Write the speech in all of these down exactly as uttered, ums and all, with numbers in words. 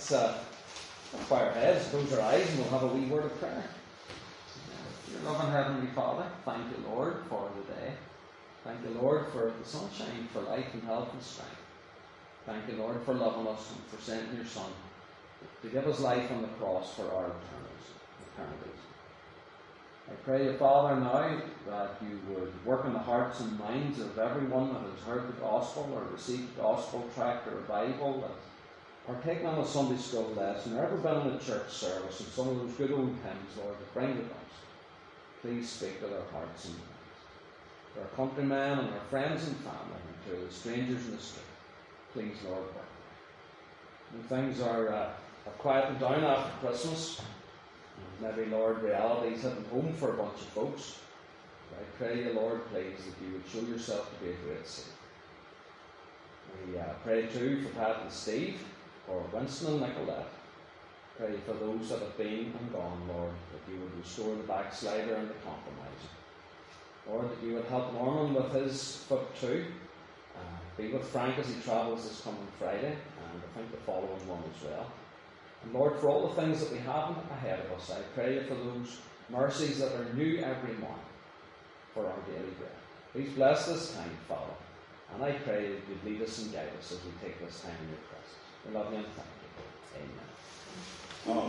let's, uh, let's bow our heads, close our eyes, and we'll have a wee word of prayer. Dear loving Heavenly Father, thank you, Lord, for the day. Thank you, Lord, for the sunshine, for life and health and strength. Thank you, Lord, for loving us and for sending your Son to give us life on the cross for our eternities. I pray, Father, now that you would work in the hearts and minds of everyone that has heard the gospel or received the gospel tract or a Bible, that partaken on a Sunday school lesson, or ever been in a church service, and some of those good old hymns, Lord, that bring the gospel. Please speak to their hearts and minds. To our countrymen and our friends and family, and to the strangers in the street, please, Lord, work. When things are, uh, are quieting down after Christmas, maybe, Lord, reality's hitting home for a bunch of folks, I pray you, Lord, please, that you would show yourself to be a great Saviour. We uh, pray too for Pat and Steve, for Winston and Nicolette. Pray for those that have been and gone, Lord, that you would restore the backslider and the compromiser. Lord, that you would help Norman with his foot too. Uh, be with Frank as he travels this coming Friday, and I think the following one as well. And Lord, for all the things that we have ahead of us, I pray for those mercies that are new every morning for our daily bread. Please bless this time, Father, and I pray that you'd lead us and guide us as we take this time in your presence. We love you and thank you. Amen. Oh.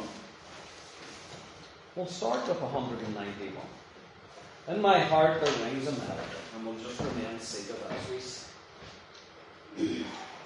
We'll start with one hundred ninety-one. In my heart there rings a melody, and we'll just remain seated as we sing.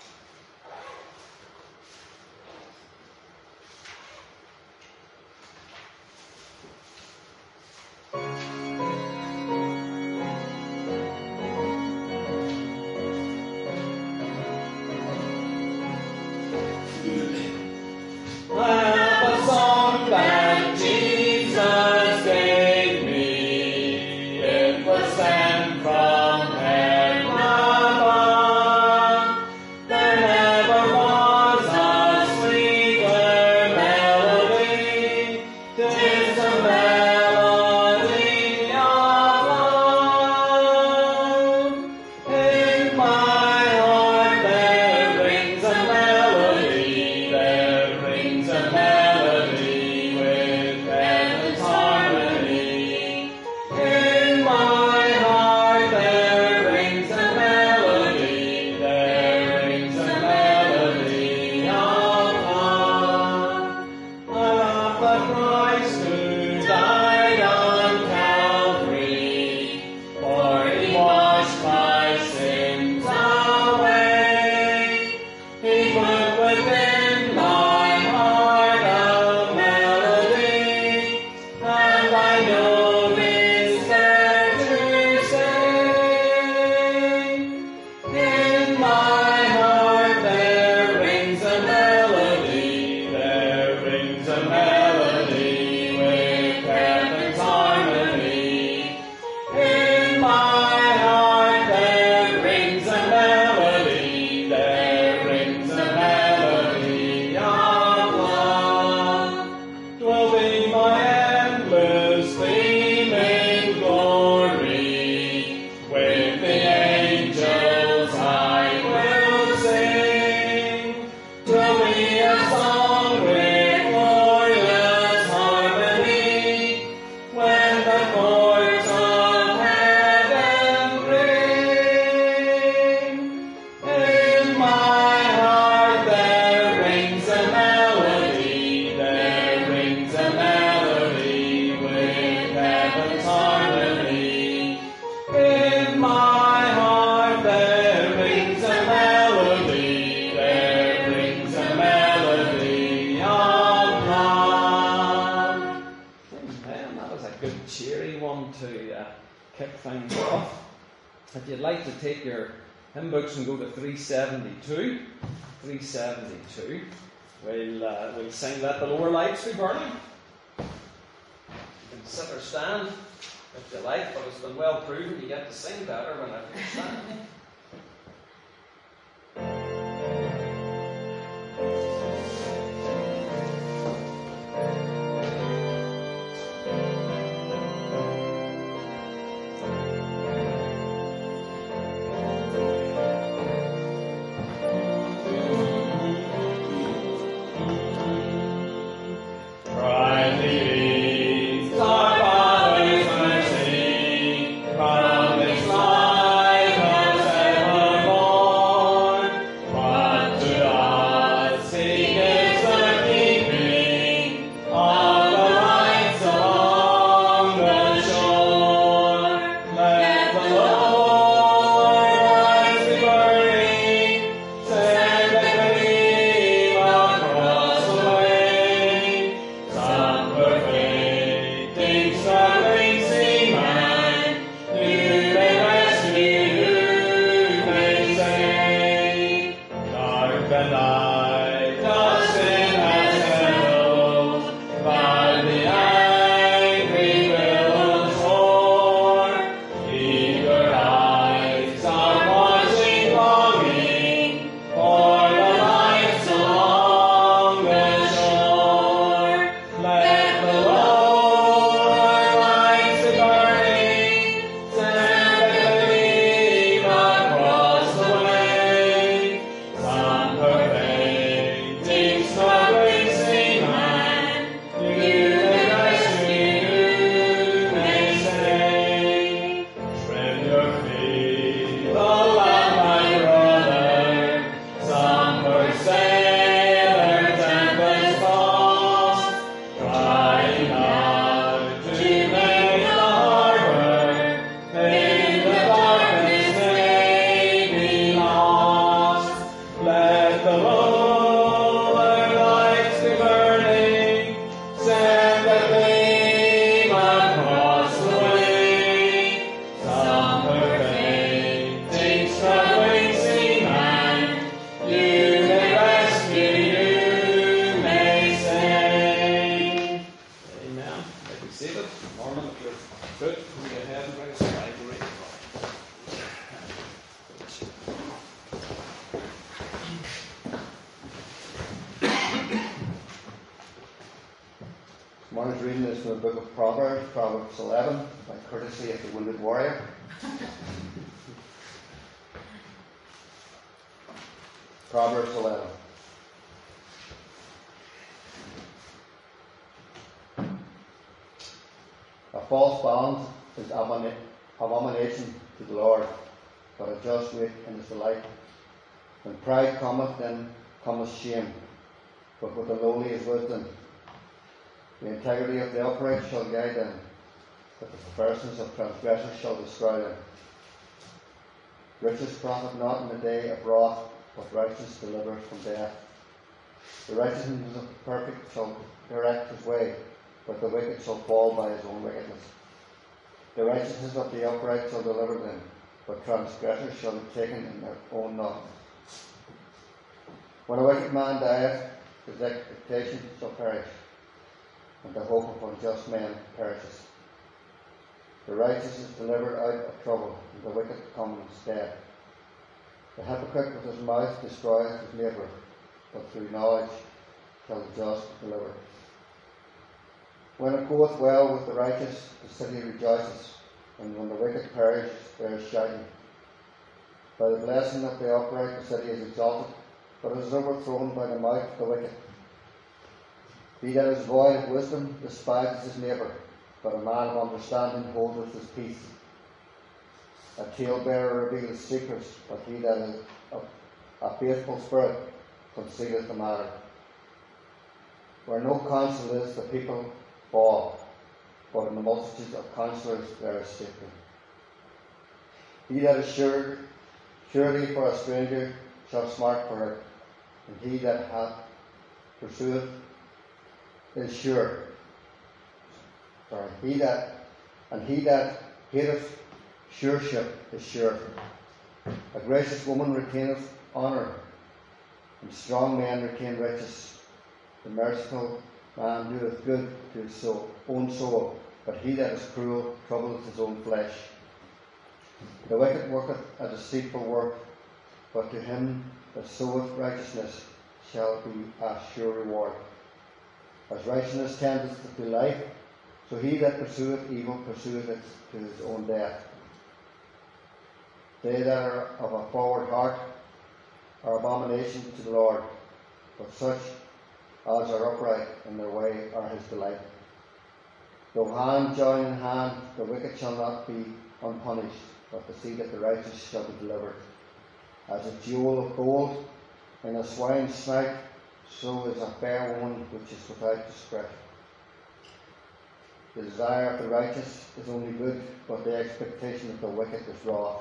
If you'd like to take your hymn books and go to three seventy-two, three seventy-two, we'll, uh, we'll sing Let the Lower Lights Be Burning. You can sit or stand if you like, but it's been well proven you get to sing better whenever you stand. Morning's reading is from the book of Proverbs, Proverbs eleven, by courtesy of the Wounded Warrior. Proverbs eleven. A false balance is abomina- abomination to the Lord, but a just weight in his delight. When pride cometh, then cometh shame, but with the lowly is wisdom. The integrity of the upright shall guide them, but the perverseness of transgressors shall destroy them. Riches profit not in the day of wrath, but righteousness delivers from death. The righteousness of the perfect shall direct his way, but the wicked shall fall by his own wickedness. The righteousness of the upright shall deliver them, but transgressors shall be taken in their own knot. When a wicked man dieth, his expectation shall perish, and the hope of unjust men perishes. The righteous is delivered out of trouble, and the wicked comes dead. The hypocrite with his mouth destroyeth his neighbour, but through knowledge shall the just be delivered. When it goeth well with the righteous, the city rejoices, and when the wicked perish, there is shouting. By the blessing of the upright the city is exalted, but it is overthrown by the mouth of the wicked. He that is void of wisdom despises his neighbour, but a man of understanding holdeth his peace. A talebearer revealeth secrets, but he that is of a faithful spirit concealeth the matter. Where no counsel is, the people fall, but in the multitude of counsellors there is safety. He that is sure, surety for a stranger shall smart for it, and he that hath pursueth is sure. Sorry, he that and he that hateth sureship is sure. A gracious woman retaineth honour, and strong men retain riches. The merciful man doeth good to his soul, own soul, but he that is cruel troubleth his own flesh. The wicked worketh a deceitful work, but to him that soweth righteousness shall be a sure reward. As righteousness tendeth to life, so he that pursueth evil pursueth it to his own death. They that are of a forward heart are abomination to the Lord, but such as are upright in their way are his delight. Though hand join in hand, the wicked shall not be unpunished, but the seed of the righteous shall be delivered. As a jewel of gold in a swine's snout, so is a fair woman which is without discretion. The desire of the righteous is only good, but the expectation of the wicked is wrath.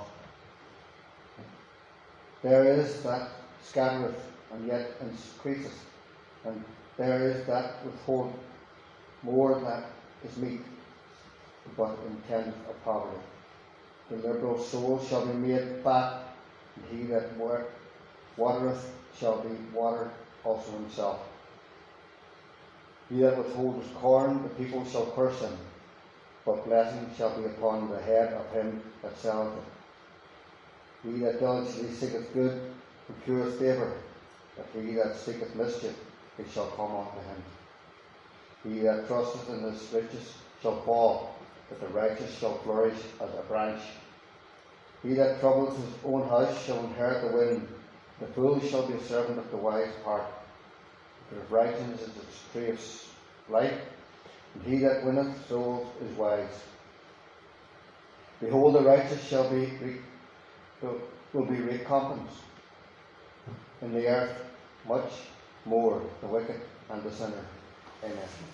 There is that scattereth, and yet increaseth, and there is that withhold more that is meat, but intendeth of poverty. The liberal soul shall be made fat, and he that watereth shall be watered also himself. He that withholdeth corn, the people shall curse him, but blessing shall be upon the head of him that selleth it. He that diligently seeketh good procureth favour, but he that seeketh mischief, it shall come unto him. He that trusteth in his riches shall fall, but the righteous shall flourish as a branch. He that troubleth his own house shall inherit the wind. The fool shall be a servant of the wise part. But righteousness is the tree of life, and he that winneth souls is wise. Behold, the righteous shall be will be recompensed in the earth much more the wicked and the sinner. Amen.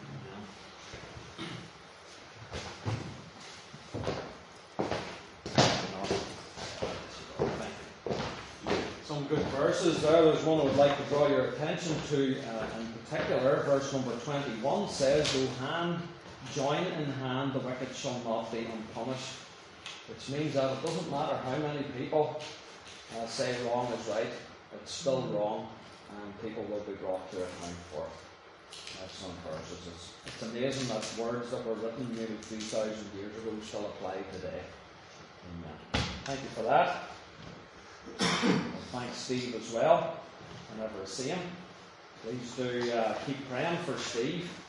Some good verses there. There's one I would like to draw your attention to uh, in particular. Verse number twenty-one says, "Though hand join in hand, the wicked shall not be unpunished." Which means that it doesn't matter how many people uh, say wrong is right, it's still wrong, and people will be brought to account for it. That's some verses. It's, it's amazing that words that were written maybe three thousand years ago still apply today. Amen. Thank you for that. Thanks Steve as well. Whenever I see him, please do uh, keep praying for Steve.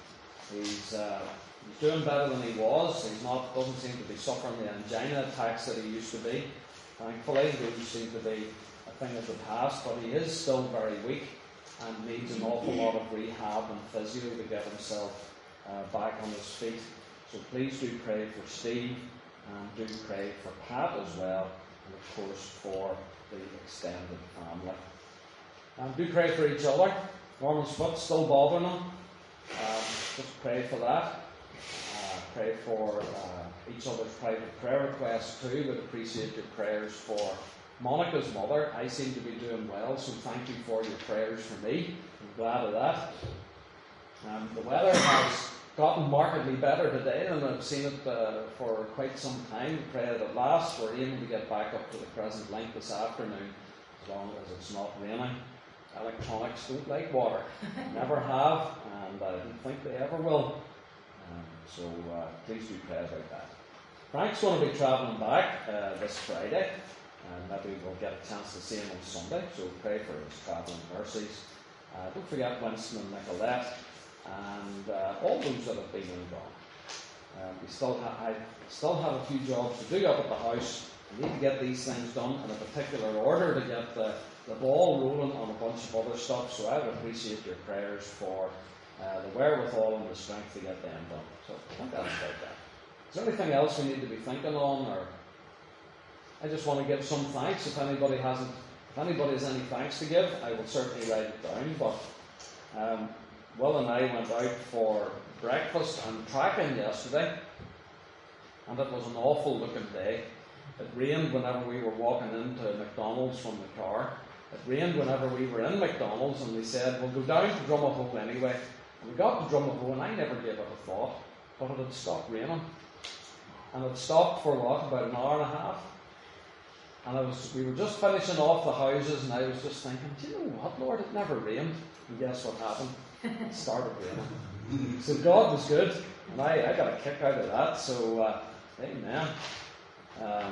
He's, uh, he's doing better than he was. He's not, doesn't seem to be suffering the angina attacks that he used to be. Thankfully, those seem to be a thing of the past, but he is still very weak and needs an awful lot of rehab and physio to get himself uh, back on his feet. So please do pray for Steve, and do pray for Pat as well, and of course for the extended family. And do pray for each other. Norman's foot still bothering him. Um, just pray for that. Uh, pray for uh, each other's private prayer requests too. Would appreciate your prayers for Monica's mother. I seem to be doing well, so thank you for your prayers for me. I'm glad of that. Um, the weather has gotten markedly better today than I've seen it uh, for quite some time. Pray that at last we're able to get back up to the present length this afternoon, as long as it's not raining. Electronics don't like water, never have, and I don't think they ever will. Um, so uh, please do pray about that. Frank's going to be travelling back uh, this Friday, and maybe we'll get a chance to see him on Sunday, so pray for his travelling mercies. Uh, don't forget Winston and Nicolette, and uh, all those that have been and gone. Um, we still ha- I still have a few jobs to do up at the house. I need to get these things done in a particular order to get the, the ball rolling on a bunch of other stuff, so I would appreciate your prayers for uh, the wherewithal and the strength to get them done. So I think that's about that. Is there anything else we need to be thinking on, or I just want to give some thanks. If anybody hasn't, if anybody has any thanks to give, I will certainly write it down. But um, Will and I went out for breakfast and tracking yesterday, and it was an awful looking day. It rained whenever we were walking into McDonald's from the car. It rained whenever we were in McDonald's, and we said, we'll go down to Drumahoe anyway. And we got to Drumahoe, and I never gave it a thought, but it had stopped raining. And it stopped for what, about an hour and a half? And I was, we were just finishing off the houses, and I was just thinking, do you know what, Lord, it never rained. And guess what happened? It started raining. So God was good, and I, I got a kick out of that, so uh, amen. Um,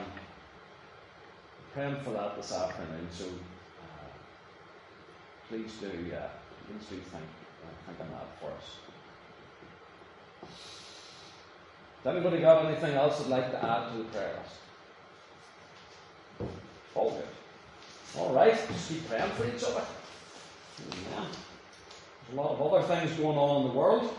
praying for that this afternoon, so uh, please do, uh, please do think, uh, think on that for us. Has anybody got anything else they'd like to add to the prayer list? All good. All right, just keep praying for each other. Amen. There's a lot of other things going on in the world.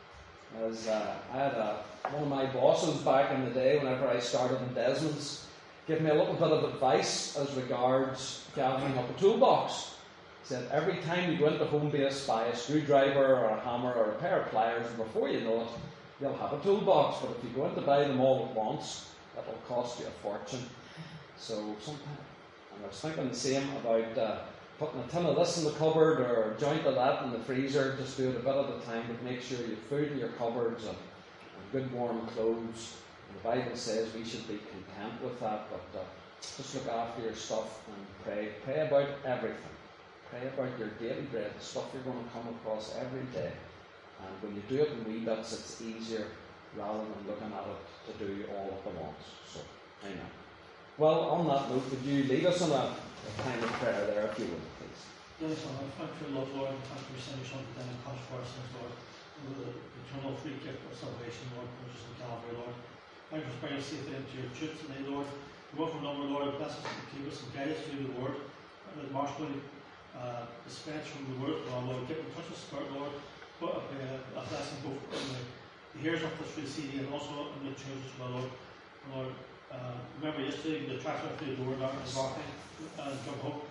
As uh, I had a, one of my bosses back in the day, whenever I started in Desmond's, give me a little bit of advice as regards gathering up a toolbox. He said, every time you go into home base, buy a screwdriver or a hammer or a pair of pliers, and before you know it, you'll have a toolbox. But if you go in to buy them all at once, that'll cost you a fortune. So sometimes, and I was thinking the same about uh, putting a tin of this in the cupboard or a joint of that in the freezer. Just do it a bit at a time, but make sure you have food in your cupboards and, and good warm clothes. And the Bible says we should be content with that, but uh, just look after your stuff and pray. Pray about everything. Pray about your daily bread, the stuff you're going to come across every day. And when you do it in wee bits, it's easier rather than looking at it to do all at once. So, amen. Well, on that note, would you lead us in a, a time of prayer there, if you would, please? Yes, Lord, thank you, Lord, Lord, and thank you for sending your Son to die on the cross for our sins, Lord. The eternal free gift of salvation, Lord, purchased in Calvary, Lord. Thank you for bringing us safely into your truth today, Lord. We want from number, Lord, bless us and keep us and guide us through the word. And that Marsh going to uh, dispense from the word, Lord. Give them touch of spirit, Lord. Put a, a blessing both in the, the hearers of this free C D and also in the church as well, Lord. And Lord, uh, remember yesterday the tracks went through the door, not the barking, and uh, Drumahoe.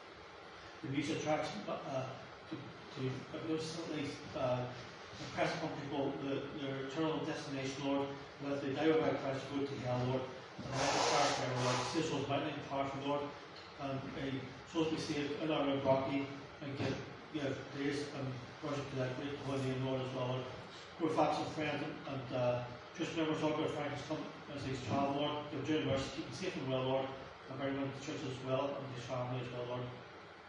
The music tracks uh, to, to magnificently uh, impress upon people the, their eternal destination, Lord. That they die without Christ go to hell, Lord. And let the fire forever, Lord. Save souls mighty and powerful, Lord. And uh, souls be saved in our own Rocky and give, give praise and worship to that great holy name, Lord, as well, Lord. We're facts and friends and, and uh, church members, Lord, our Frank has come as he's travelled, Lord. Give joy and mercy, keep him safe and well, Lord. And bring him to church as well and his family as well, Lord.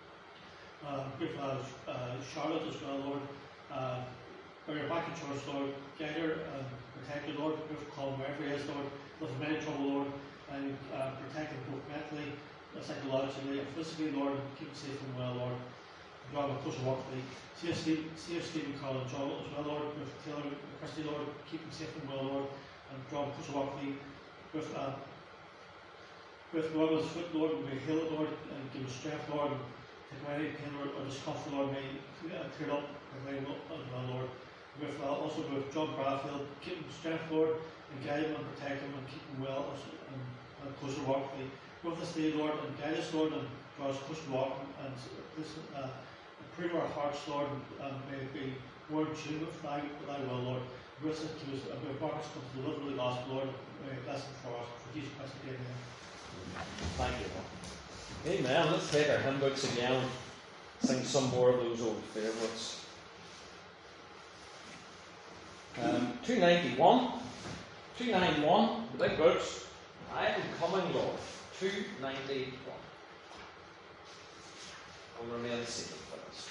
Uh, pray for uh, Charlotte as well, Lord. Uh, bring her back to church, Lord. Guide her and protect her, Lord. Pray for Colin wherever he is, Lord. Live in many trouble, Lord. And uh, protect him both mentally, psychologically, and physically, Lord. And keep him safe and well, Lord. draw a closer walk with thee. See us, Steve, see us, Stephen, Carl, and Joel as well, Lord, with Taylor, Christy, Lord, keep them safe and well, Lord, and draw a closer walk with thee. With, uh, with Robin's foot, Lord, may heal it, Lord, and give him strength, Lord, and take away any pain or, or discomfort, Lord, may uh, clear it up and may well, as well, Lord. With, uh, also with John Bradfield, keep him strength, Lord, and guide him and protect him and keep him well as, and, and closer walk with thee. With this day, Lord, and guide us, Lord, and draw us closer walk, and, and this, uh, pray to our hearts, Lord, and, and may it be more in tune with thy, thy will, Lord. Bless us to us, and may Marcus come to the love of the gospel, Lord, and may bless him for us. For Jesus Christ, amen. Thank you, Lord. Amen. Let's take our hymn books again and sing some more of those old favourites. Um, two ninety-one. two ninety-one, the big books. I am coming, Lord. two ninety-one. I'll remain seated for this.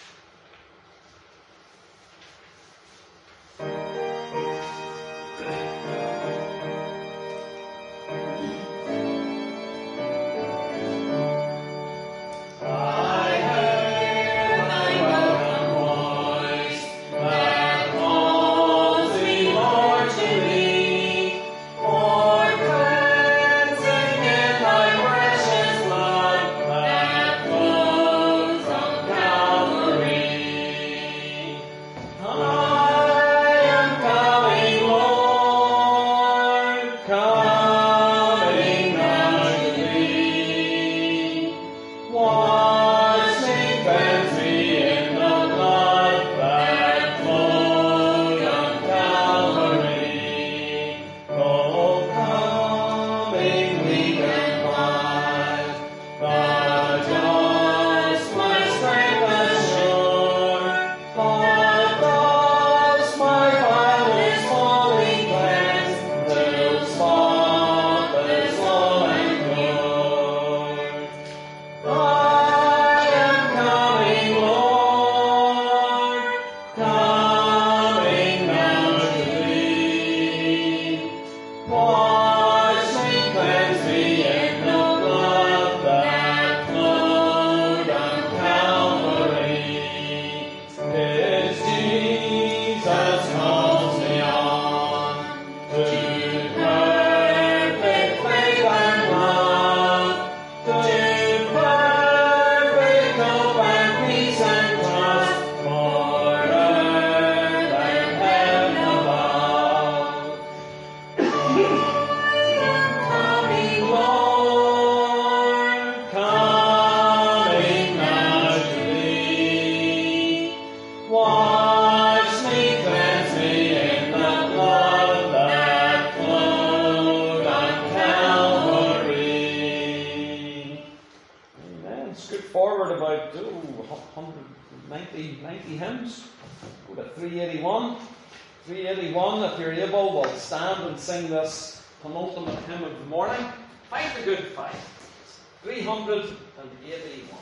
Sing this penultimate hymn of the morning. Fight the good fight. three eighty-one.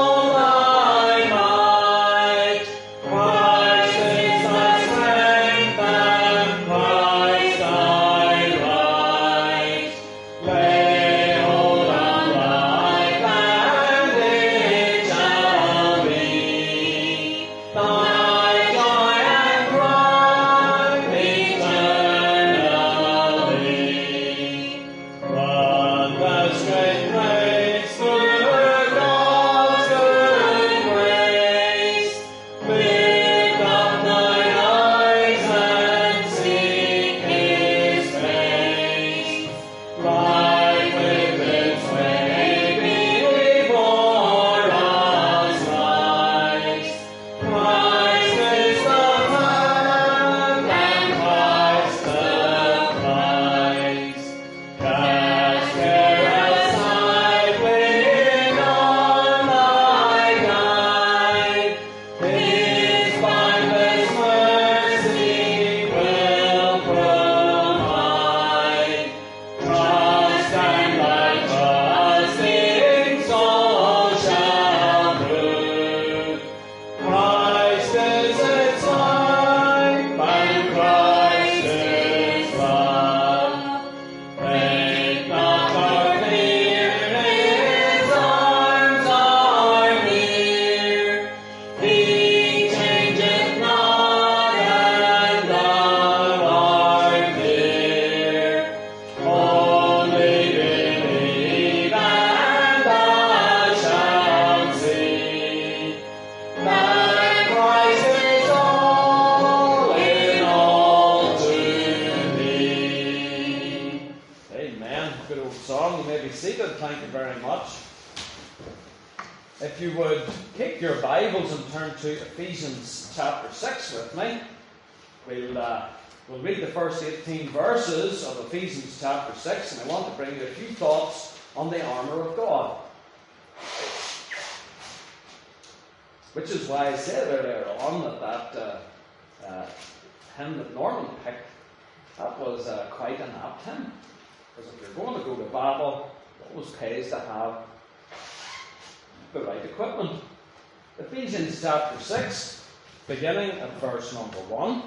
Christ is the strength on. You may be seated. Thank you very much. If you would keep your Bibles and turn to Ephesians chapter six with me, we'll, uh, we'll read the first eighteen verses of Ephesians chapter six, and I want to bring you a few thoughts on the armour of God. Which is why I said earlier on that that uh, uh, hymn that Norman picked, that was uh, quite an apt hymn. Because if you're going to go to battle, it always pays to have the right equipment. Ephesians chapter six, beginning at verse number one.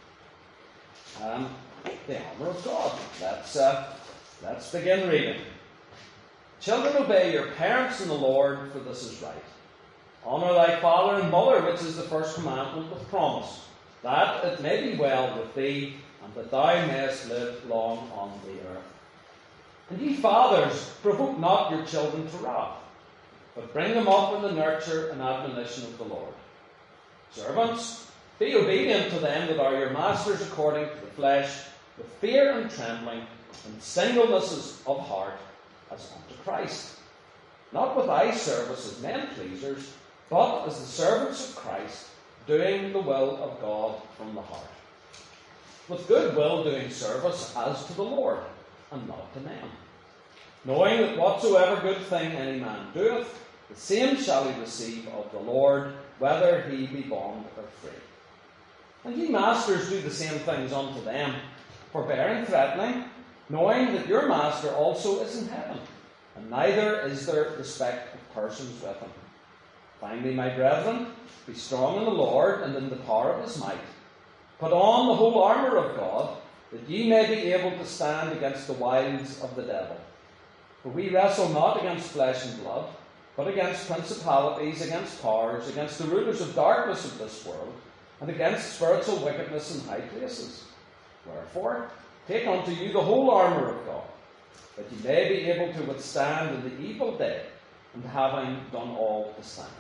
Um, the armour of God. Let's, uh, let's begin reading. Children, obey your parents in the Lord, for this is right. Honour thy father and mother, which is the first commandment with promise, that it may be well with thee, and that thou mayest live long on the earth. And ye fathers, provoke not your children to wrath, but bring them up in the nurture and admonition of the Lord. Servants, be obedient to them that are your masters according to the flesh, with fear and trembling, and singleness of heart, as unto Christ. Not with eye service as men pleasers, but as the servants of Christ, doing the will of God from the heart. With good will doing service as to the Lord, and not to men. Knowing that whatsoever good thing any man doeth, the same shall he receive of the Lord, whether he be bond or free. And ye masters do the same things unto them, forbearing threatening, knowing that your master also is in heaven, and neither is there respect of persons with him. Finally, my brethren, be strong in the Lord and in the power of his might. Put on the whole armour of God, that ye may be able to stand against the wiles of the devil. For we wrestle not against flesh and blood, but against principalities, against powers, against the rulers of darkness of this world, and against spiritual wickedness in high places. Wherefore, take unto you the whole armour of God, that ye may be able to withstand in the evil day, and having done all to stand.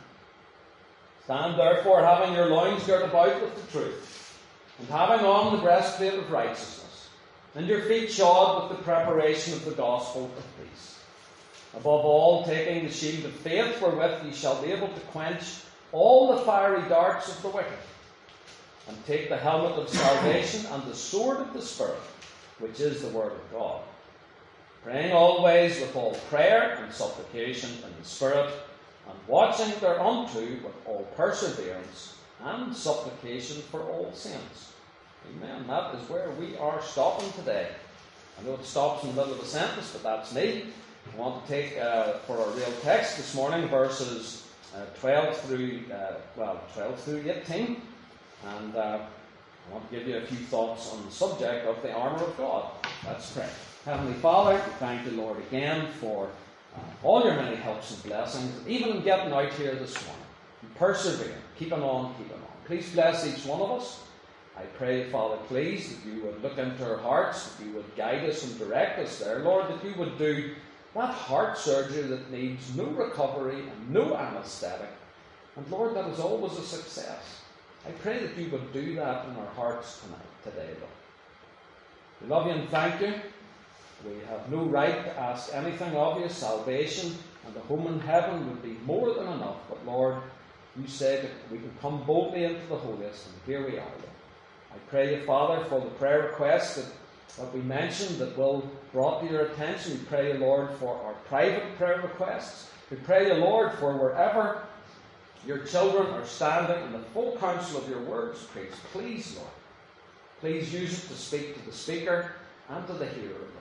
Stand therefore, having your loins girt about with the truth, and having on the breastplate of righteousness, and your feet shod with the preparation of the gospel of peace. Above all, taking the shield of faith, wherewith ye shall be able to quench all the fiery darts of the wicked, and take the helmet of salvation and the sword of the Spirit, which is the word of God. Praying always with all prayer and supplication in the Spirit, and watching thereunto with all perseverance and supplication for all saints. Amen. That is where we are stopping today. I know it stops in the middle of a sentence, but that's me. I want to take, uh, for our real text this morning, verses uh, twelve through, uh, well, twelve through eighteen. And uh, I want to give you a few thoughts on the subject of the armour of God. Let's pray. Heavenly Father, we thank you, Lord, again for uh, all your many helps and blessings, even in getting out here this morning. And persevering, keeping on, keeping on. Please bless each one of us. I pray, Father, please, that you would look into our hearts, that you would guide us and direct us there, Lord, that you would do that heart surgery that needs no recovery and no anaesthetic. And Lord, that is always a success. I pray that you would do that in our hearts tonight, today, Lord. We love you and thank you. We have no right to ask anything of you. Salvation and a home in heaven would be more than enough. But Lord, you said that we can come boldly into the holiest, and here we are, Lord. I pray you, Father, for the prayer requests that, that we mentioned that will brought to your attention. We pray you, Lord, for our private prayer requests. We pray you, Lord, for wherever your children are standing in the full counsel of your words preached. Please, Lord, please use it to speak to the speaker and to the hearer, Lord.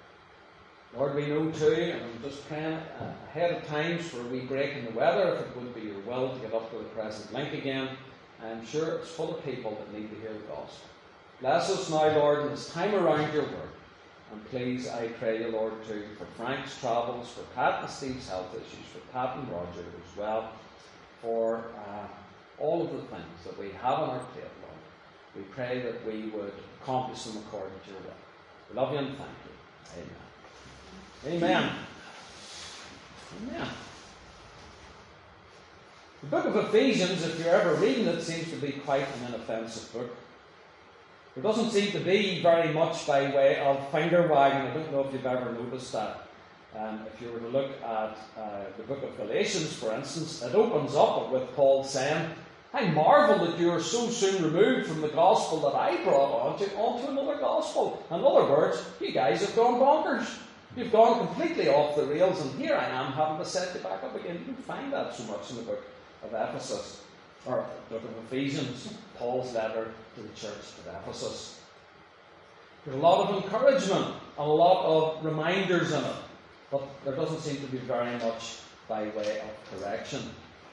Lord, we know too, and I'm just praying uh, ahead of times for a wee break in the weather, if it would be your will to get up to the present link again. I'm sure it's full of people that need to hear the gospel. Bless us now, Lord, in this time around your word. And please, I pray you, Lord, too, for Frank's travels, for Pat and Steve's health issues, for Pat and Roger as well, for uh, all of the things that we have on our plate, Lord. We pray that we would accomplish them according to your will. We love you and thank you. Amen. Amen. Amen. The book of Ephesians, if you're ever reading it, seems to be quite an inoffensive book. There doesn't seem to be very much by way of finger wagging. I don't know if you've ever noticed that. Um, if you were to look at uh, the book of Galatians, for instance, it opens up with Paul saying, I marvel that you are so soon removed from the gospel that I brought onto, onto another gospel. In other words, you guys have gone bonkers. You've gone completely off the rails, and here I am having to set you back up again. You don't find that so much in the book of Ephesus, or the book of Ephesians, Paul's letter to the church at Ephesus. There's a lot of encouragement and a lot of reminders in it, but there doesn't seem to be very much by way of correction.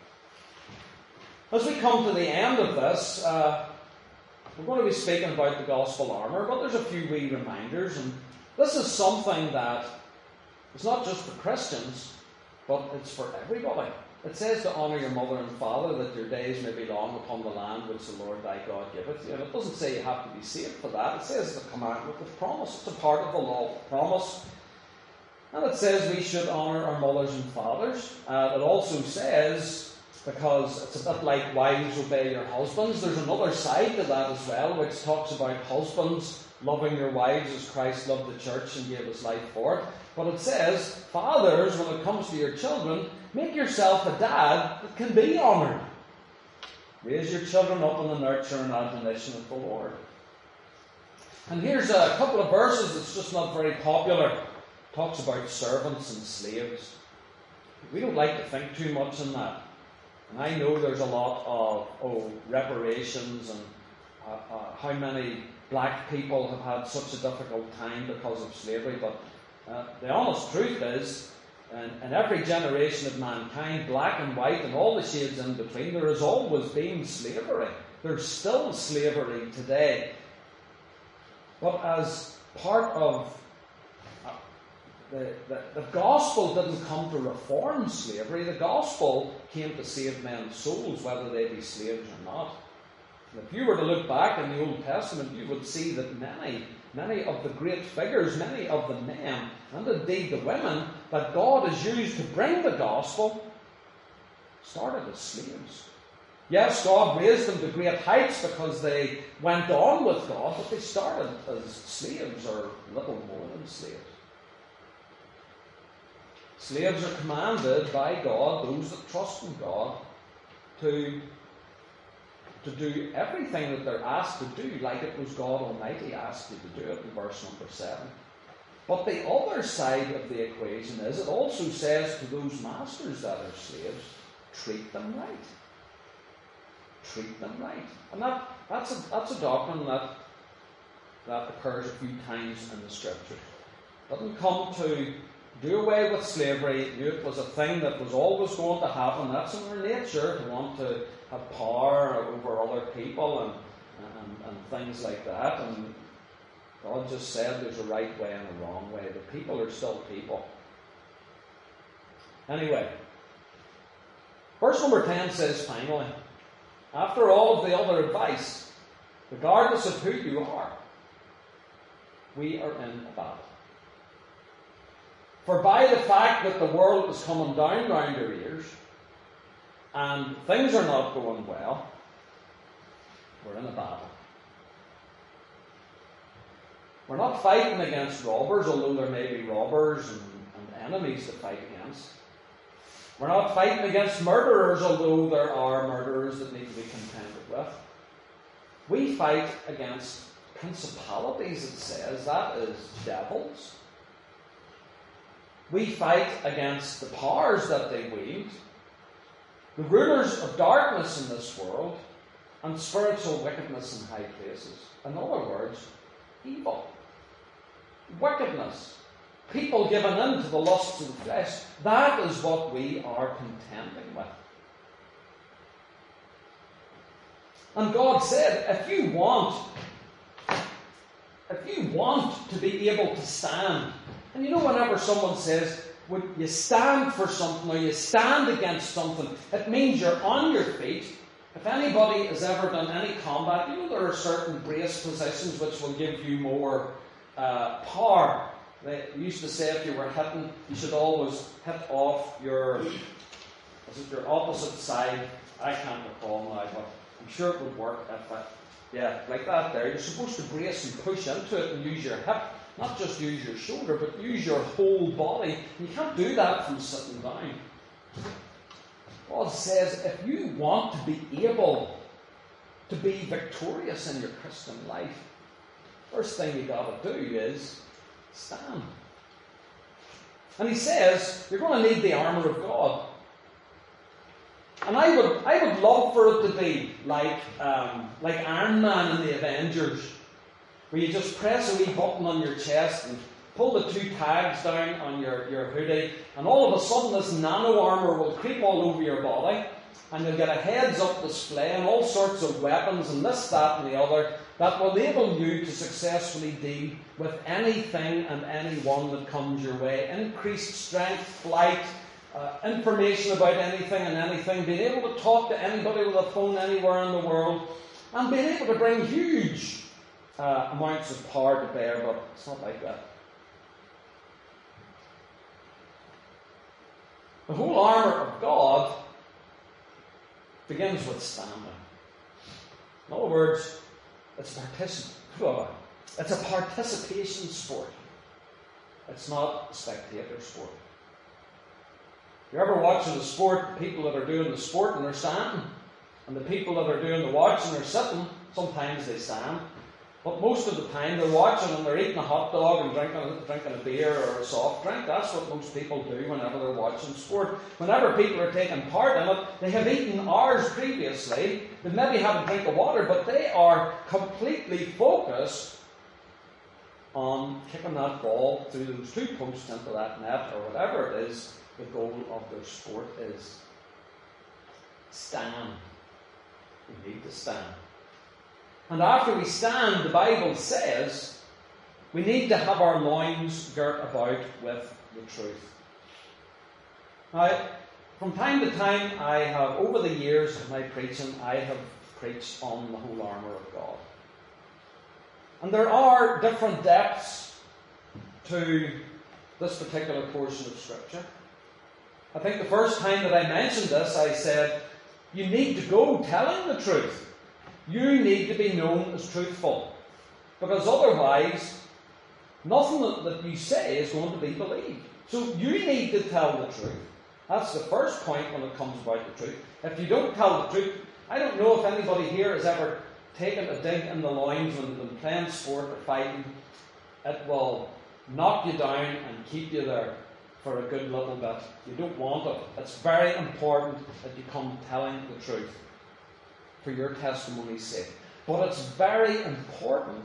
As we come to the end of this, uh, we're going to be speaking about the gospel armour, but there's a few wee reminders, and this is something that is not just for Christians, but it's for everybody. It says to honour your mother and father, that your days may be long upon the land which the Lord thy God giveth you. And it doesn't say you have to be saved for that. It says the commandment with promise. It's a part of the law of promise. And it says we should honour our mothers and fathers. Uh, it also says, because it's a bit like wives obey your husbands, there's another side to that as well, which talks about husbands loving your wives as Christ loved the church and gave his life for it. But it says, fathers, when it comes to your children, make yourself a dad that can be honoured. Raise your children up in the nurture and admonition of the Lord. And here's a couple of verses that's just not very popular. It talks about servants and slaves. We don't like to think too much on that. And I know there's a lot of oh, reparations and uh, uh, how many black people have had such a difficult time because of slavery, but uh, the honest truth is, in, in every generation of mankind, black and white and all the shades in between, there has always been slavery. There's still slavery today. But as part of uh, the, the, the gospel didn't come to reform slavery, the gospel came to save men's souls, whether they be slaves or not. And if you were to look back in the Old Testament, you would see that many, many of the great figures, many of the men, and indeed the women, that God has used to bring the gospel, started as slaves. Yes, God raised them to great heights because they went on with God, but they started as slaves, or little more than slaves. Slaves are commanded by God, those that trust in God, to to do everything that they're asked to do, like it was God Almighty asked you to do it in verse number seven. But the other side of the equation is, it also says to those masters that are slaves, treat them right. Treat them right. And that, that's, a, that's a doctrine that, that occurs a few times in the Scripture. It doesn't come to do away with slavery. It knew it was a thing that was always going to happen. That's in their nature, to want to have power over other people and, and, and things like that. And God just said there's a right way and a wrong way. The people are still people. Anyway, verse number ten says, finally, after all of the other advice, regardless of who you are, we are in a battle. For by the fact that the world is coming down round our ears, and things are not going well, we're in a battle. We're not fighting against robbers, although there may be robbers and, and enemies to fight against. We're not fighting against murderers, although there are murderers that need to be contended with. We fight against principalities, it says. That is devils. We fight against the powers that they wield, the rulers of darkness in this world, and spiritual wickedness in high places. In other words, evil, wickedness, people given in to the lusts of the flesh. That is what we are contending with. And God said, if you want, if you want to be able to stand, and you know, whenever someone says, would you stand for something, or you stand against something, it means you're on your feet. If anybody has ever done any combat, you know there are certain brace positions which will give you more uh, power. They used to say if you were hitting, you should always hit off your, is it your opposite side? I can't recall now, but I'm sure it would work if it, yeah, like that there. You're supposed to brace and push into it and use your hip Not just use your shoulder, but use your whole body. You can't do that from sitting down. God says, if you want to be able to be victorious in your Christian life, first thing you've got to do is stand. And he says, you're going to need the armour of God. And I would, I would love for it to be like, um, like Iron Man in the Avengers, where you just press a wee button on your chest and pull the two tags down on your, your hoodie, and all of a sudden this nano armour will creep all over your body, and you'll get a heads-up display and all sorts of weapons and this, that and the other that will enable you to successfully deal with anything and anyone that comes your way. Increased strength, flight, uh, information about anything and anything, being able to talk to anybody with a phone anywhere in the world, and being able to bring huge uh, amounts of power to bear, but it's not like that. The whole armour of God begins with standing. In other words, it's a particip- it's a participation sport. It's not a spectator sport. You ever watching the sport, the people that are doing the sport and they're standing, and the people that are doing the watching are sitting, sometimes they stand. But most of the time they're watching and they're eating a hot dog and drinking, drinking a beer or a soft drink. That's what most people do whenever they're watching sport. Whenever people are taking part in it, they have eaten hours previously. They maybe have a drink of water, but they are completely focused on kicking that ball through those two posts into that net, or whatever it is the goal of their sport is. Stand. We need to stand. And after we stand, the Bible says, we need to have our loins girt about with the truth. Now, from time to time, I have, over the years of my preaching, I have preached on the whole armour of God. And there are different depths to this particular portion of Scripture. I think the first time that I mentioned this, I said, you need to go telling the truth. You need to be known as truthful. Because otherwise, nothing that you say is going to be believed. So you need to tell the truth. That's the first point when it comes about the truth. If you don't tell the truth, I don't know if anybody here has ever taken a dig in the loins when, when playing sport or fighting. It will knock you down and keep you there for a good little bit. You don't want it. It's very important that you come telling the truth, for your testimony's sake. But it's very important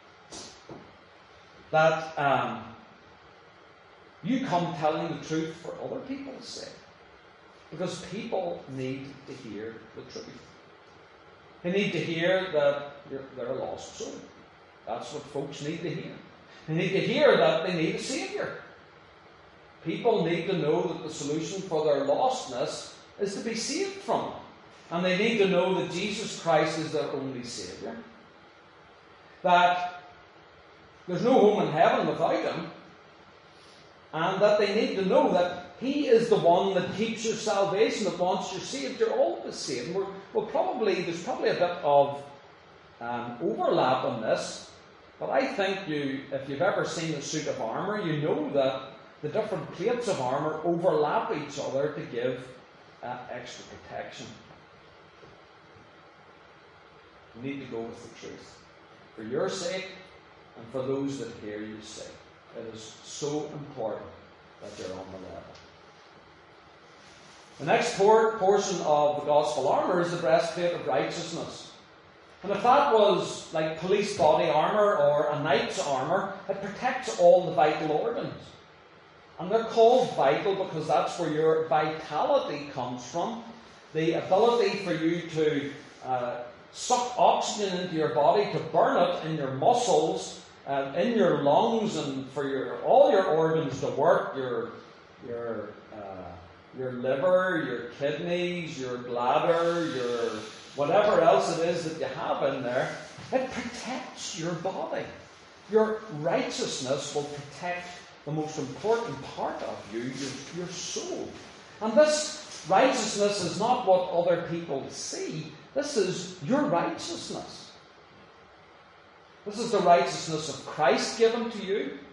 that um, you come telling the truth for other people's sake. Because people need to hear the truth. They need to hear that you're, they're a lost soul. That's what folks need to hear. They need to hear that they need a Saviour. People need to know that the solution for their lostness is to be saved from it. And they need to know that Jesus Christ is their only Saviour. That there's no home in heaven without Him. And that they need to know that He is the one that keeps your salvation, that once you're saved, you're always saved. And we're, we're probably, there's probably a bit of um, overlap on this. But I think you, if you've ever seen a suit of armour, you know that the different plates of armour overlap each other to give uh, extra protection. You need to go with the truth. For your sake and for those that hear you say. It is so important that you're on the level. The next por- portion of the gospel armour is the breastplate of righteousness. And if that was like police body armour or a knight's armour, it protects all the vital organs. And they're called vital because that's where your vitality comes from. The ability for you to uh, suck oxygen into your body, to burn it in your muscles, uh, in your lungs, and for your all your organs to work, your your uh, your liver, your kidneys, your bladder, your whatever else it is that you have in there, it protects your body. Your righteousness will protect the most important part of you, your, your soul. And this righteousness is not what other people see. This is your righteousness. This is the righteousness of Christ given to you.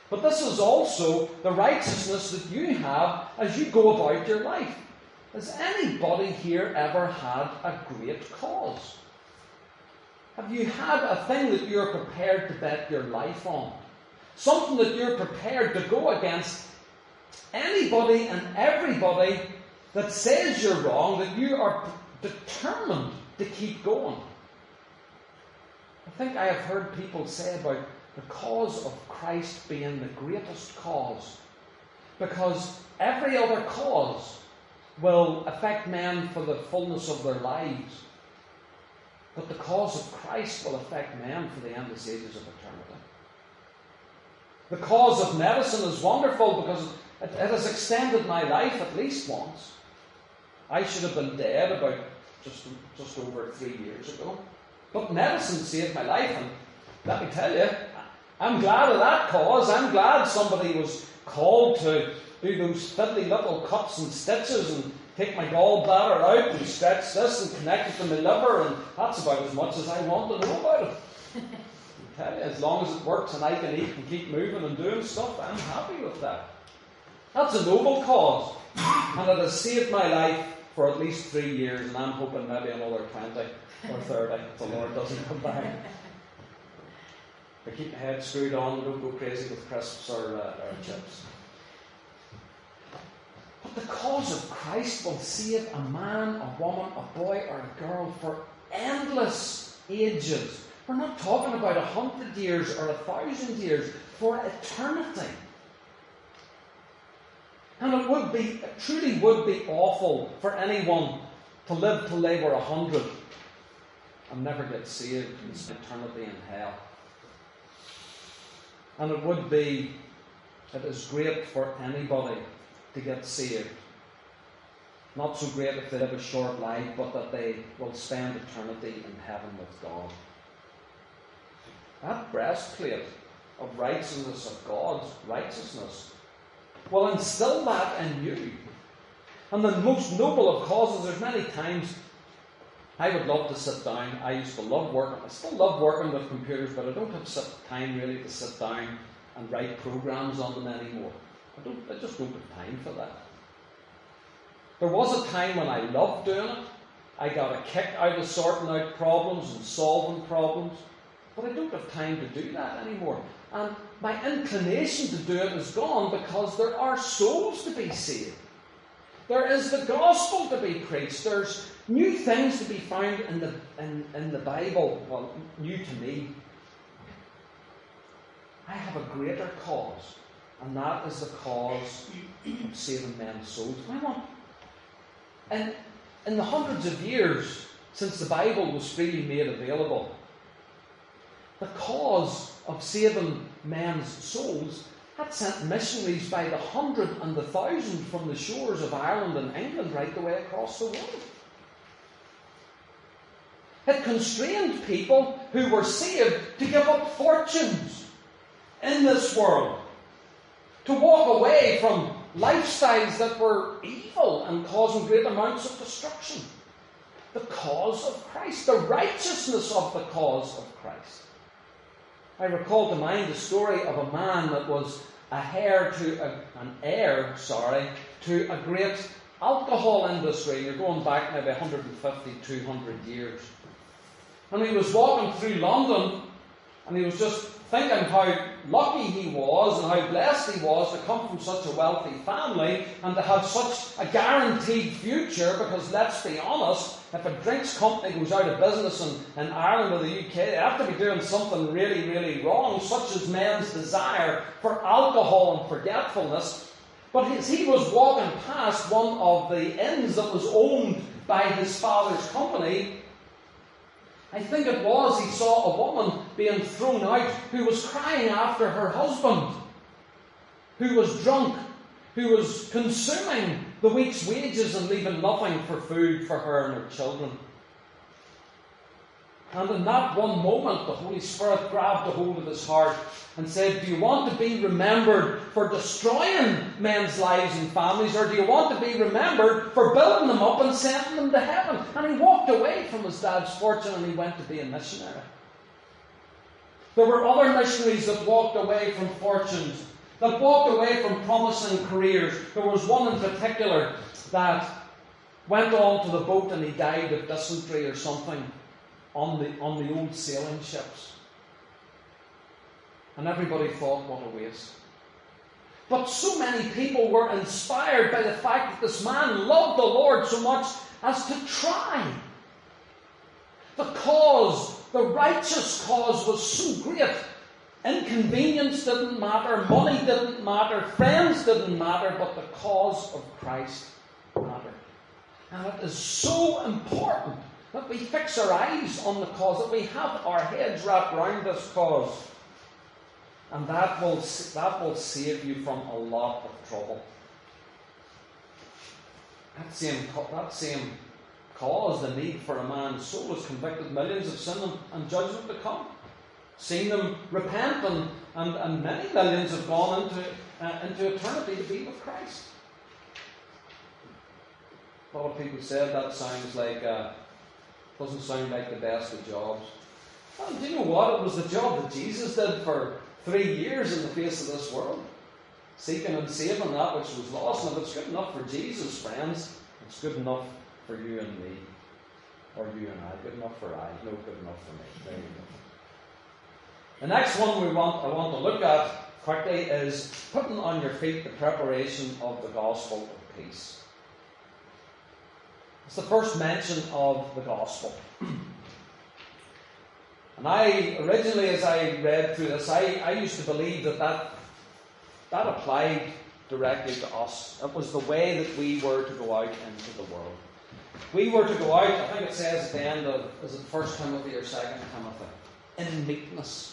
But this is also the righteousness that you have as you go about your life. Has anybody here ever had a great cause? Have you had a thing that you're prepared to bet your life on? Something that you're prepared to go against anybody and everybody that says you're wrong, that you are determined to keep going? I think I have heard people say about the cause of Christ being the greatest cause, because every other cause will affect men for the fullness of their lives, but the cause of Christ will affect men for the endless ages of eternity. The cause of medicine is wonderful because it, it has extended my life at least once. I should have been dead about just, just over three years ago. But medicine saved my life, and let me tell you, I'm glad of that cause. I'm glad somebody was called to do those fiddly little cuts and stitches and take my gallbladder out and stretch this and connect it to my liver, and that's about as much as I want to know about it. I tell you, as long as it works and I can eat and keep moving and doing stuff, I'm happy with that. That's a noble cause, and it has saved my life for at least three years, and I'm hoping maybe another twenty or thirty if the Lord doesn't come back. I keep my head screwed on, don't go crazy with crisps or, uh, or chips. But the cause of Christ will save a man, a woman, a boy, or a girl for endless ages. We're not talking about a hundred years or a thousand years, for eternity. And it would be, it truly would be awful for anyone to live till they were a hundred and never get saved and spend eternity in hell. And it would be, it is great for anybody to get saved. Not so great if they live a short life, but that they will spend eternity in heaven with God. That breastplate of righteousness, of God's righteousness, will instill that in you. And the most noble of causes, there's many times I would love to sit down. I used to love working. I still love working with computers, but I don't have time really to sit down and write programs on them anymore. I don't. I just don't have time for that. There was a time when I loved doing it. I got a kick out of sorting out problems and solving problems, but I don't have time to do that anymore. And my inclination to do it is gone because there are souls to be saved. There is the gospel to be preached. There's new things to be found in the in, in the Bible. Well, new to me. I have a greater cause, and that is the cause of saving men's souls. I want, and in the hundreds of years since the Bible was freely made available, the cause of saving men's souls had sent missionaries by the hundred and the thousand from the shores of Ireland and England right the way across the world. It constrained people who were saved to give up fortunes in this world, to walk away from lifestyles that were evil and causing great amounts of destruction. The cause of Christ, the righteousness of the cause of Christ. I recall to mind the story of a man that was a heir to a, an heir, sorry, to a great alcohol industry. You're going back maybe one hundred fifty, two hundred years. And he was walking through London, and he was just thinking how lucky he was and how blessed he was to come from such a wealthy family and to have such a guaranteed future, because let's be honest, if a drinks company goes out of business in, in Ireland or the U K, they have to be doing something really, really wrong, such as men's desire for alcohol and forgetfulness. But as he was walking past one of the inns that was owned by his father's company, I think it was, he saw a woman being thrown out who was crying after her husband, who was drunk, who was consuming the week's wages and leaving nothing for food for her and her children. And in that one moment, the Holy Spirit grabbed a hold of his heart and said, do you want to be remembered for destroying men's lives and families, or do you want to be remembered for building them up and sending them to heaven? And he walked away from his dad's fortune and he went to be a missionary. There were other missionaries that walked away from fortunes that walked away from promising careers. There was one in particular that went on to the boat and he died of dysentery or something on the, on the old sailing ships. And everybody thought, what a waste. But so many people were inspired by the fact that this man loved the Lord so much as to try. The cause, the righteous cause, was so great. Inconvenience didn't matter, money didn't matter, friends didn't matter, but the cause of Christ mattered. And it is so important that we fix our eyes on the cause, that we have our heads wrapped around this cause. And that will, that will save you from a lot of trouble. That same, that same cause, the need for a man's soul, has convicted millions of sin and, and judgment to come. Seen them repent, and, and, and many millions have gone into, uh, into eternity to be with Christ. A lot of people said that sounds like, uh, doesn't sound like the best of jobs. Well, do you know what? It was the job that Jesus did for three years in the face of this world. Seeking and saving that which was lost. And if it's good enough for Jesus, friends, it's good enough for you and me. Or you and I. Good enough for I. No good enough for me. There you go. The next one we want, I want to look at quickly is putting on your feet the preparation of the gospel of peace. It's the first mention of the gospel. And I, originally as I read through this, I, I used to believe that, that that applied directly to us. It was the way that we were to go out into the world. We were to go out, I think it says at the end of, is it First Timothy or Second Timothy? In meekness.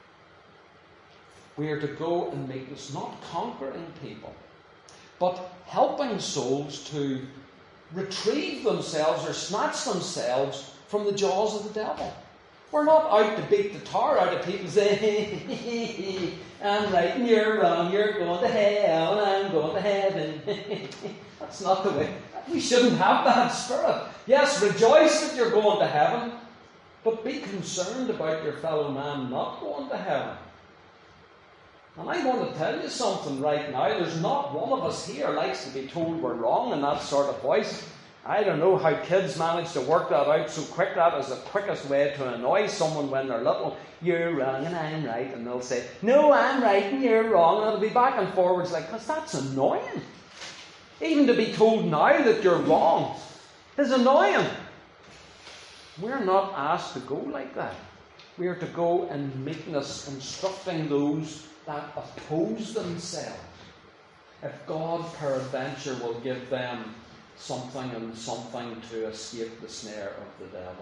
We are to go in meekness, not conquering people, but helping souls to retrieve themselves or snatch themselves from the jaws of the devil. We're not out to beat the tar out of people and say, hey, hey, hey, I'm right and you're wrong, you're going to hell and I'm going to heaven. That's not the way. We shouldn't have that spirit. Yes, rejoice that you're going to heaven, but be concerned about your fellow man not going to heaven. And I want to tell you something right now. There's not one of us here likes to be told we're wrong in that sort of voice. I don't know how kids manage to work that out so quick. That is the quickest way to annoy someone when they're little. You're wrong and I'm right. And they'll say, no, I'm right and you're wrong. And it'll be back and forwards like, because that's annoying. Even to be told now that you're wrong is annoying. We're not asked to go like that. We are to go in meekness, instructing those that oppose themselves. If God peradventure will give them something and something to escape the snare of the devil.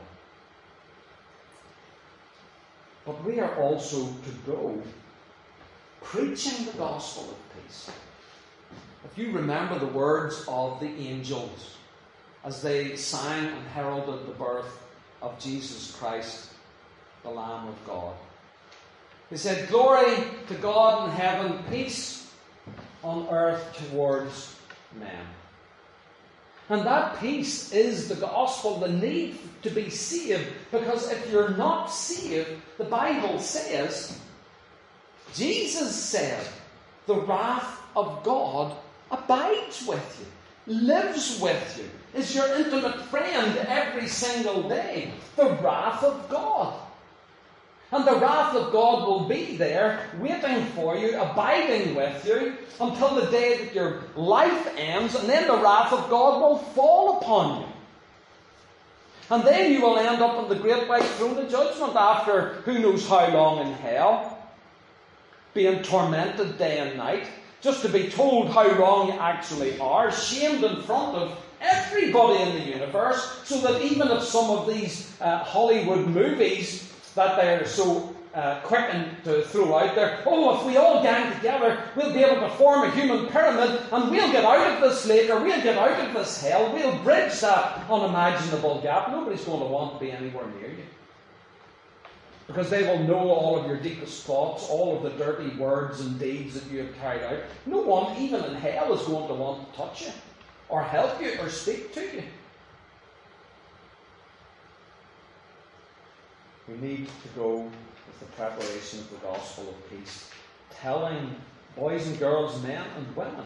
But we are also to go preaching the gospel of peace. If you remember the words of the angels as they sang and heralded the birth of Jesus Christ, the Lamb of God. They said, glory to God in heaven, peace on earth towards men. And that peace is the gospel, the need to be saved. Because if you're not saved, the Bible says, Jesus said, the wrath of God abides with you, lives with you, is your intimate friend every single day. The wrath of God. And the wrath of God will be there, waiting for you, abiding with you, until the day that your life ends, and then the wrath of God will fall upon you. And then you will end up in the great white throne of judgment after who knows how long in hell, being tormented day and night, just to be told how wrong you actually are, shamed in front of everybody in the universe, so that even if some of these uh, Hollywood movies that they're so uh, quick to throw out there, oh, if we all gang together, we'll be able to form a human pyramid and we'll get out of this lake or we'll get out of this hell, we'll bridge that unimaginable gap. Nobody's going to want to be anywhere near you. Because they will know all of your deepest thoughts, all of the dirty words and deeds that you have carried out. No one, even in hell, is going to want to touch you or help you or speak to you. We need to go with the preparation of the gospel of peace, telling boys and girls, men and women.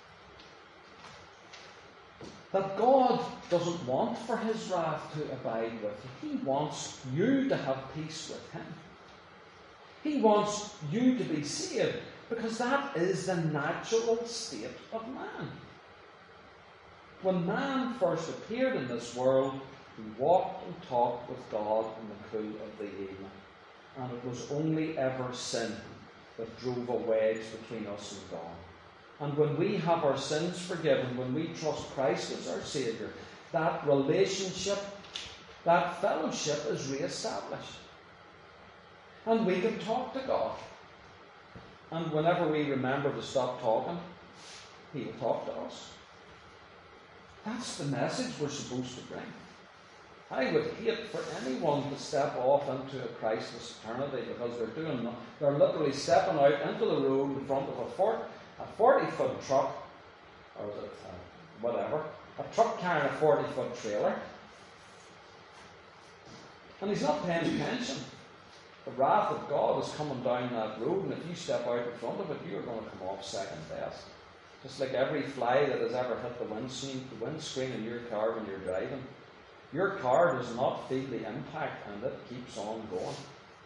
That God doesn't want for his wrath to abide with you. He wants you to have peace with him. He wants you to be saved, because that is the natural state of man. When man first appeared in this world, he walked and talked with God in the cool of the evening. And it was only ever sin that drove a wedge between us and God. And when we have our sins forgiven, when we trust Christ as our Saviour, that relationship, that fellowship is re-established. And we can talk to God. And whenever we remember to stop talking, he will talk to us. That's the message we're supposed to bring. I would hate for anyone to step off into a Christless eternity, because they're doing, they're literally stepping out into the road in front of a fort. A forty-foot truck, or is it uh, whatever, a truck carrying a forty-foot trailer, and he's not paying attention. The wrath of God is coming down that road, and if you step out in front of it, you are going to come off second best. Just like every fly that has ever hit the windscreen, the windscreen in your car when you're driving. Your car does not feel the impact, and it keeps on going.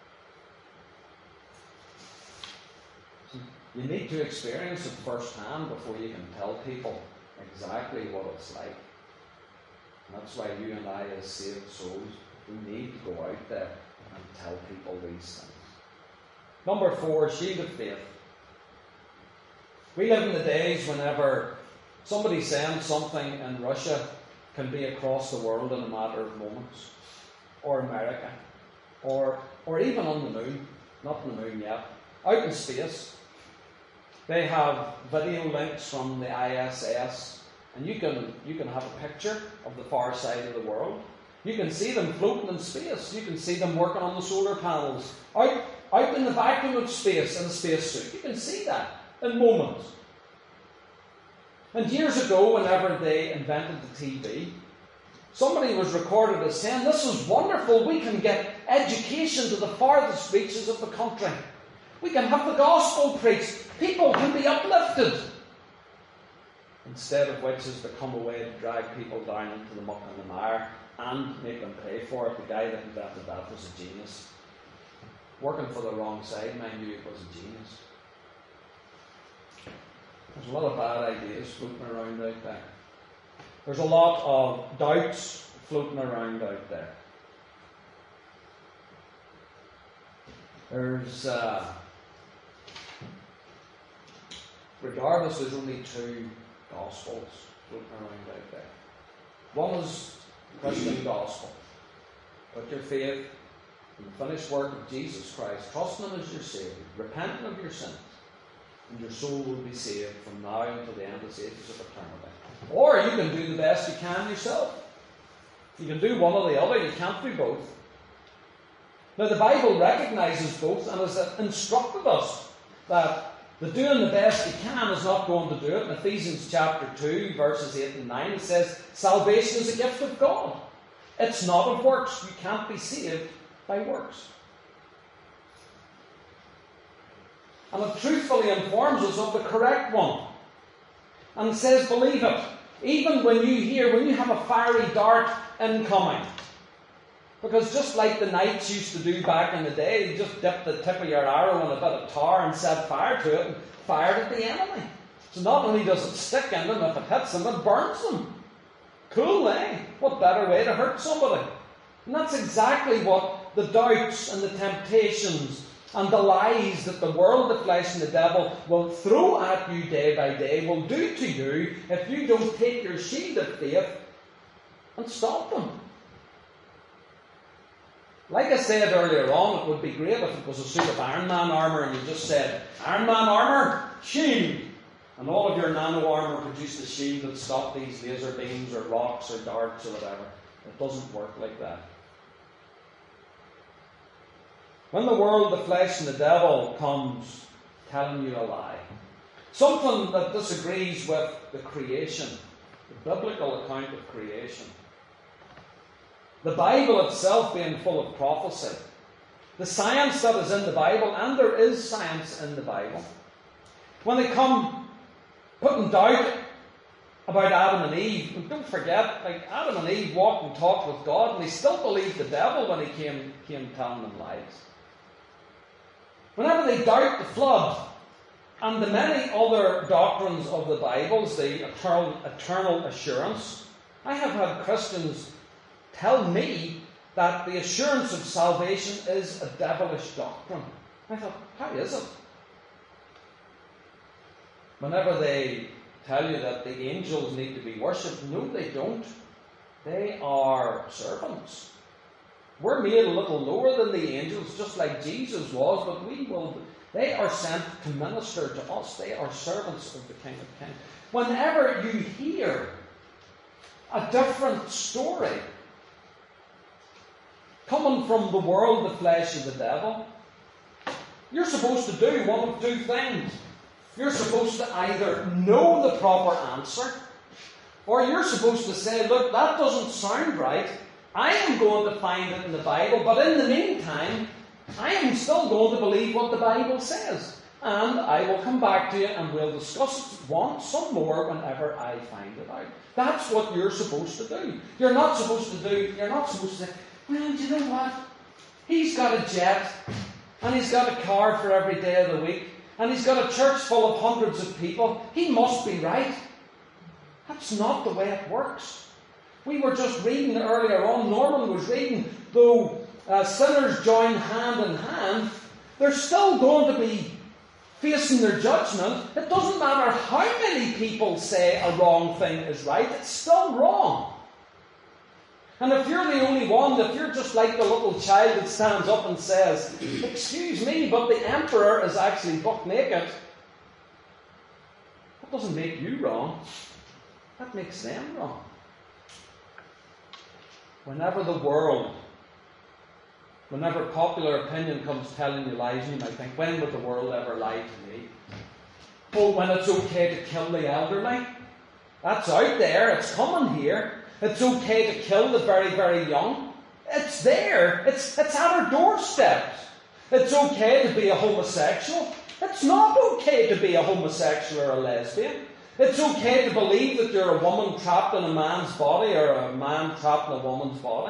You need to experience it firsthand before you can tell people exactly what it's like. And that's why you and I, as saved souls, we need to go out there and tell people these things. Number four, shield of faith. We live in the days whenever somebody saying something in Russia can be across the world in a matter of moments, or America, or or even on the moon, not on the moon yet, out in space. They have video links from the I S S, and you can you can have a picture of the far side of the world. You can see them floating in space. You can see them working on the solar panels out out in the vacuum of space in a spacesuit. You can see that in moments. And years ago, whenever they invented the T V, somebody was recorded as saying, "This is wonderful. We can get education to the farthest reaches of the country. We can have the gospel preached. People can be uplifted." Instead of which has become a way to drag people down into the muck and the mire and make them pay for it. The guy that invented that was a genius. Working for the wrong side, mind you, it was a genius. There's a lot of bad ideas floating around out there. There's a lot of doubts floating around out there. There's, uh, regardless, there's only two gospels floating around out there. One is the Christian gospel. Put your faith in the finished work of Jesus Christ, trusting Him as your Saviour, repenting of your sins, and your soul will be saved from now until the endless ages of eternity. Or you can do the best you can yourself. You can do one or the other, you can't do both. Now the Bible recognises both and has instructed us that the doing the best you can is not going to do it. In Ephesians chapter two, verses eight and nine, it says, salvation is a gift of God. It's not of works. You can't be saved by works. And it truthfully informs us of the correct one. And it says, believe it. Even when you hear, when you have a fiery dart incoming. Because just like the knights used to do back in the day, you just dip the tip of your arrow in a bit of tar and set fire to it and fired at the enemy. So not only does it stick in them, if it hits them, it burns them. Cool, eh? What better way to hurt somebody? And that's exactly what the doubts and the temptations and the lies that the world, the flesh and the devil will throw at you day by day will do to you if you don't take your shield of faith and stop them. Like I said earlier on, it would be great if it was a suit of Iron Man armour and you just said, Iron Man armour, shield. And all of your nano armour produced a shield that stopped these laser beams or rocks or darts or whatever. It doesn't work like that. When the world, the flesh and the devil comes telling you a lie, something that disagrees with the creation, the biblical account of creation, the Bible itself being full of prophecy, the science that is in the Bible, and there is science in the Bible. when they come putting doubt about Adam and Eve, and don't forget, like Adam and Eve walked and talked with God, and they still believed the devil when he came, came telling them lies. Whenever they doubt the flood, and the many other doctrines of the Bibles, the eternal, eternal assurance, I have had Christians tell me that the assurance of salvation is a devilish doctrine. I thought, how is it? Whenever they tell you that the angels need to be worshipped, no, they don't. They are servants. We're made a little lower than the angels, just like Jesus was, but we will. They are sent to minister to us. They are servants of the King of Kings. Whenever you hear a different story coming from the world, the flesh, and the devil, you're supposed to do one of two things. You're supposed to either know the proper answer, or you're supposed to say, look, that doesn't sound right. I am going to find it in the Bible, but in the meantime, I am still going to believe what the Bible says. And I will come back to you and we'll discuss it once, some more, whenever I find it out. That's what you're supposed to do. You're not supposed to do, you're not supposed to say, well, do you know what? He's got a jet, and he's got a car for every day of the week, and he's got a church full of hundreds of people. He must be right. That's not the way it works. We were just reading earlier on, Norman was reading, though uh, sinners join hand in hand, they're still going to be facing their judgment. It doesn't matter how many people say a wrong thing is right, it's still wrong. And if you're the only one, if you're just like the little child that stands up and says, excuse me, but the emperor is actually buck naked, that doesn't make you wrong. That makes them wrong. Whenever the world, whenever popular opinion comes telling you lies, you might think, when would the world ever lie to me? Oh, when it's okay to kill the elderly? That's out there, it's coming here. It's okay to kill the very, very young. It's there. It's, it's at our doorsteps. It's okay to be a homosexual. It's not okay to be a homosexual or a lesbian. It's okay to believe that you're a woman trapped in a man's body or a man trapped in a woman's body.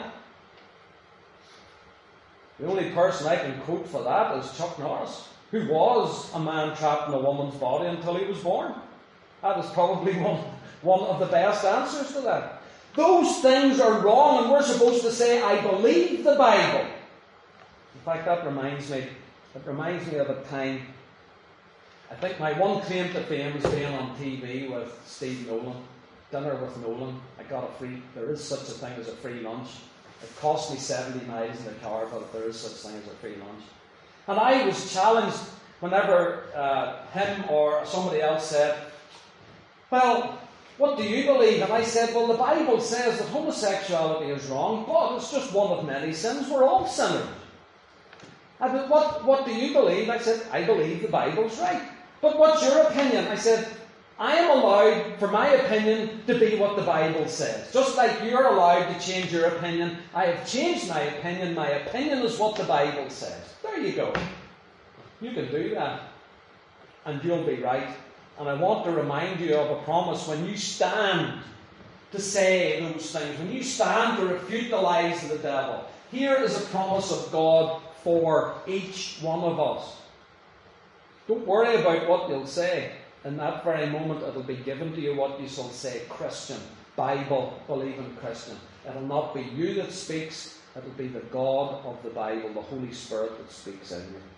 The only person I can quote for that is Chuck Norris, who was a man trapped in a woman's body until he was born. That is probably one, one of the best answers to that. Those things are wrong, and we're supposed to say, I believe the Bible. In fact, that reminds me, it reminds me of a time, I think my one claim to fame was being on T V with Steve Nolan. Dinner with Nolan. I got a free, there is such a thing as a free lunch. It cost me seventy miles in the car, but there is such thing as a free lunch. And I was challenged whenever uh, him or somebody else said, well, what do you believe? And I said, well, the Bible says that homosexuality is wrong, but it's just one of many sins. We're all sinners. I said, what, what do you believe? I said, I believe the Bible's right. But what's your opinion? I said, I am allowed, for my opinion, to be what the Bible says. Just like you're allowed to change your opinion, I have changed my opinion. My opinion is what the Bible says. There you go. You can do that. And you'll be right. And I want to remind you of a promise when you stand to say those things, when you stand to refute the lies of the devil. Here is a promise of God for each one of us. Don't worry about what you'll say. In that very moment, it will be given to you what you shall say. Christian, Bible-believing Christian. It will not be you that speaks. It will be the God of the Bible, the Holy Spirit that speaks in you.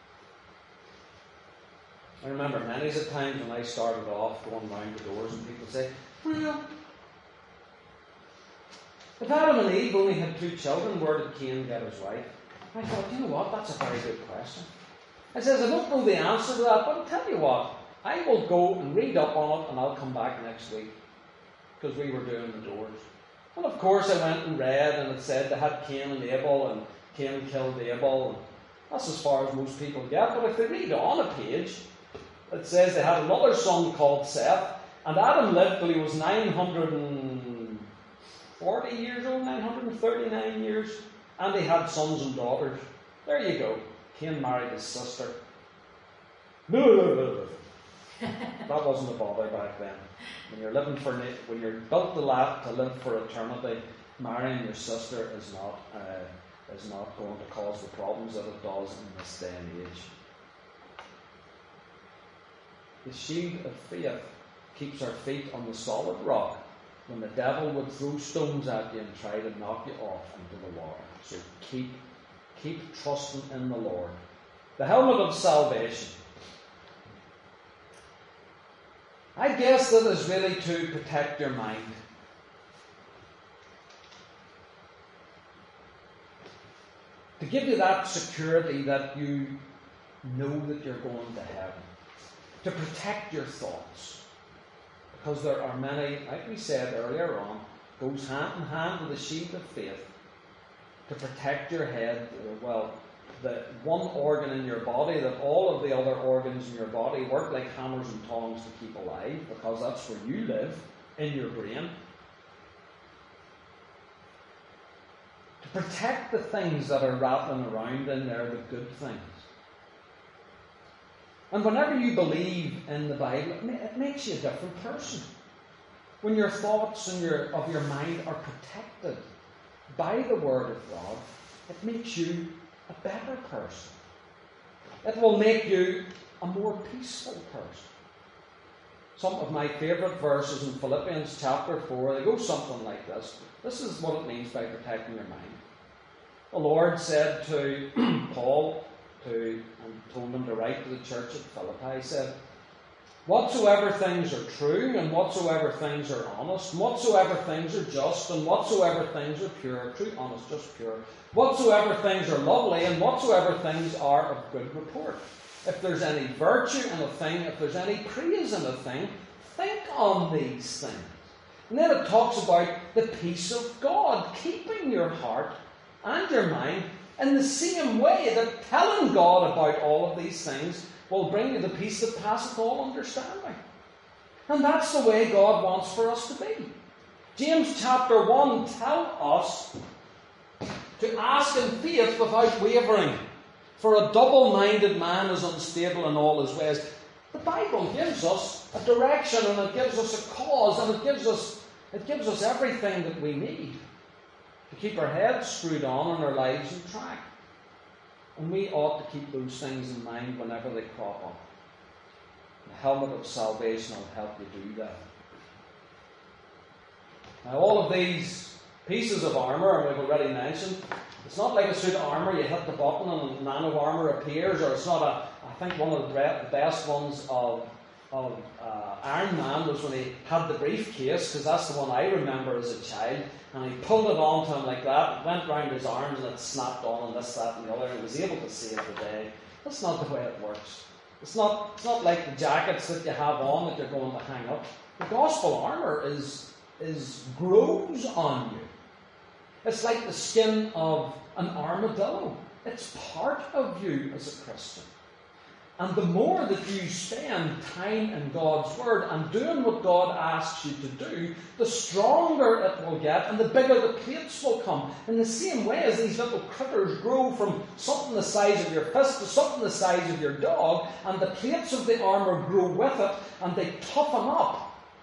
I remember many a times when I started off going round the doors and people say, well, if Adam and Eve only had two children, where did Cain get his wife? I thought, you know what, that's a very good question. I says, I don't know the answer to that, but I'll tell you what, I will go and read up on it and I'll come back next week. Because we were doing the doors. And of course I went and read and it said they had Cain and Abel and Cain killed Abel. And that's as far as most people get. But if they read on a page, it says they had another son called Seth, and Adam lived till he was nine hundred forty years old, nine hundred thirty-nine years, and he had sons and daughters. There you go. Cain married his sister. That wasn't a bother back then. When you're living for when you're built to live to live for eternity, marrying your sister is not uh, is not going to cause the problems that it does in this day and age. The shield of faith keeps our feet on the solid rock when the devil would throw stones at you and try to knock you off into the water. So keep keep trusting in the Lord. The helmet of salvation. I guess that is really to protect your mind. To give you that security that you know that you're going to heaven. To protect your thoughts. Because there are many, like we said earlier on, goes hand in hand with the shield of faith. To protect your head, well, the one organ in your body, that all of the other organs in your body work like hammers and tongs to keep alive, because that's where you live, in your brain. To protect the things that are rattling around in there, the good things. And whenever you believe in the Bible, it makes you a different person. When your thoughts and your, of your mind are protected by the Word of God, it makes you a better person. It will make you a more peaceful person. Some of my favourite verses in Philippians chapter four, they go something like this. This is what it means by protecting your mind. The Lord said to Paul, to, and told him to write to the church at Philippi, he said, whatsoever things are true, and whatsoever things are honest, and whatsoever things are just, and whatsoever things are pure, true, honest, just, pure, whatsoever things are lovely, and whatsoever things are of good report. If there's any virtue in a thing, if there's any praise in a thing, think on these things. And then it talks about the peace of God, keeping your heart and your mind in the same way that telling God about all of these things will bring you the peace that passeth all understanding. And that's the way God wants for us to be. James chapter one tells us to ask in faith without wavering. For a double-minded man is unstable in all his ways. The Bible gives us a direction, and it gives us a cause, and it gives us, it gives us everything that we need to keep our heads screwed on and our lives in track. And we ought to keep those things in mind whenever they crop up. The helmet of salvation will help you do that. Now, all of these pieces of armour, and we've already mentioned, it's not like a suit of armour, you hit the button and nano armour appears, or it's not a, I think one of the best ones of, of uh, Iron Man was when he had the briefcase, because that's the one I remember as a child, and he pulled it onto him like that, it went round his arms and it snapped on, and this, that and the other, and he was able to save the day. That's not the way it works. It's not, it's not like the jackets that you have on that you're going to hang up. The gospel armour is, is grows on you. It's like the skin of an armadillo. It's part of you as a Christian. And the more that you spend time in God's Word and doing what God asks you to do, the stronger it will get and the bigger the plates will come. In the same way as these little critters grow from something the size of your fist to something the size of your dog, and the plates of the armour grow with it and they toughen up,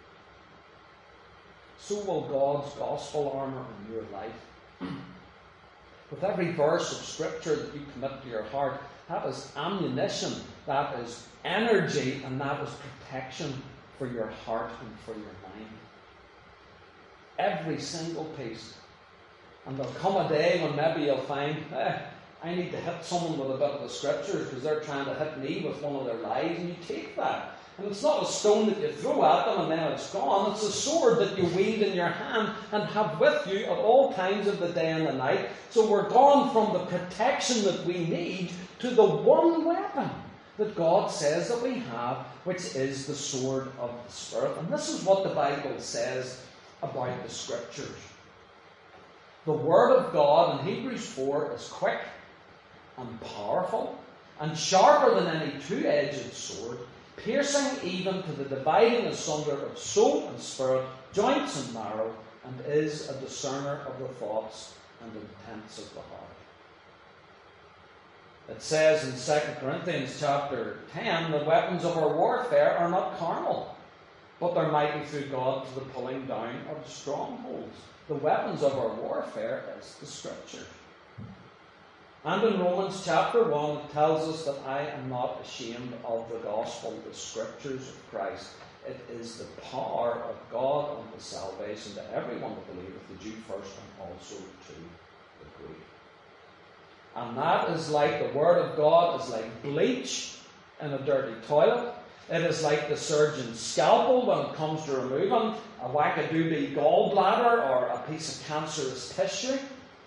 so will God's gospel armour in your life. With every verse of Scripture that you commit to your heart, that is ammunition, that is energy, and that is protection for your heart and for your mind. Every single piece. And there'll come a day when maybe you'll find, eh, I need to hit someone with a bit of the Scriptures because they're trying to hit me with one of their lies, and you take that. And it's not a stone that you throw at them and then it's gone. It's a sword that you wield in your hand and have with you at all times of the day and the night. So we're gone from the protection that we need to the one weapon that God says that we have, which is the sword of the Spirit. And this is what the Bible says about the Scriptures. The Word of God in Hebrews four is quick and powerful and sharper than any two-edged sword, piercing even to the dividing asunder of soul and spirit, joints and marrow, and is a discerner of the thoughts and intents of the heart. It says in Second Corinthians chapter ten, the weapons of our warfare are not carnal, but they're mighty through God to the pulling down of strongholds. The weapons of our warfare is the Scriptures. And in Romans chapter one, it tells us that I am not ashamed of the gospel, the Scriptures of Christ. It is the power of God unto salvation to everyone that believeth, the Jew first and also to the Greek. And that is like the Word of God is like bleach in a dirty toilet. It is like the surgeon's scalpel when it comes to removing a wackadoobie gallbladder or a piece of cancerous tissue.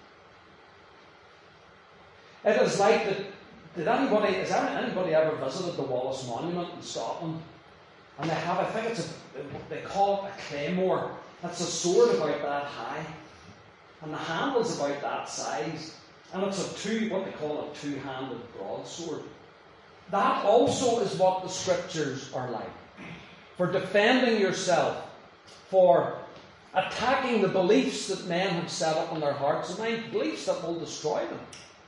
It is like the, did anybody, has anybody ever visited the Wallace Monument in Scotland? And they have, I think it's a, they call it a claymore. It's a sword about that high. And the handle's about that size. And it's a two, what they call a two-handed broadsword. That also is what the Scriptures are like. For defending yourself, for attacking the beliefs that men have set up in their hearts and minds, beliefs that will destroy them.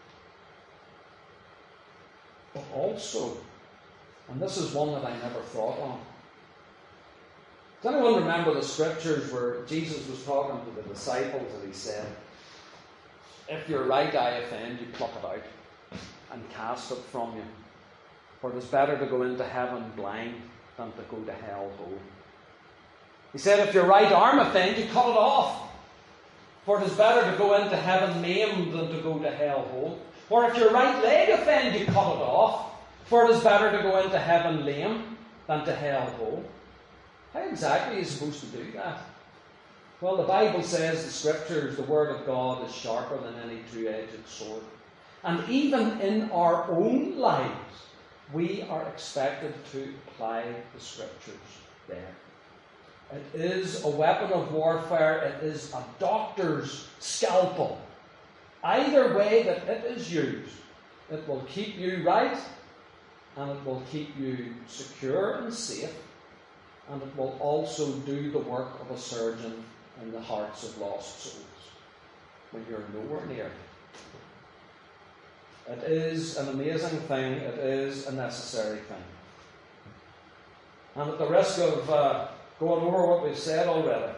But also, and this is one that I never thought on, does anyone remember the Scriptures where Jesus was talking to the disciples and he said, if your right eye offend you, pluck it out and cast it from you. For it is better to go into heaven blind than to go to hell whole. He said, if your right arm offend you, cut it off. For it is better to go into heaven maimed than to go to hell whole. Or if your right leg offend you, cut it off. For it is better to go into heaven lame than to hell whole. How exactly are you supposed to do that? Well, the Bible says the Scriptures, the Word of God, is sharper than any two-edged sword. And even in our own lives, we are expected to apply the Scriptures there. It is a weapon of warfare. It is a doctor's scalpel. Either way that it is used, it will keep you right, and it will keep you secure and safe, and it will also do the work of a surgeon in the hearts of lost souls when you're nowhere near. It is an amazing thing. It is a necessary thing. And at the risk of uh, going over what we've said already,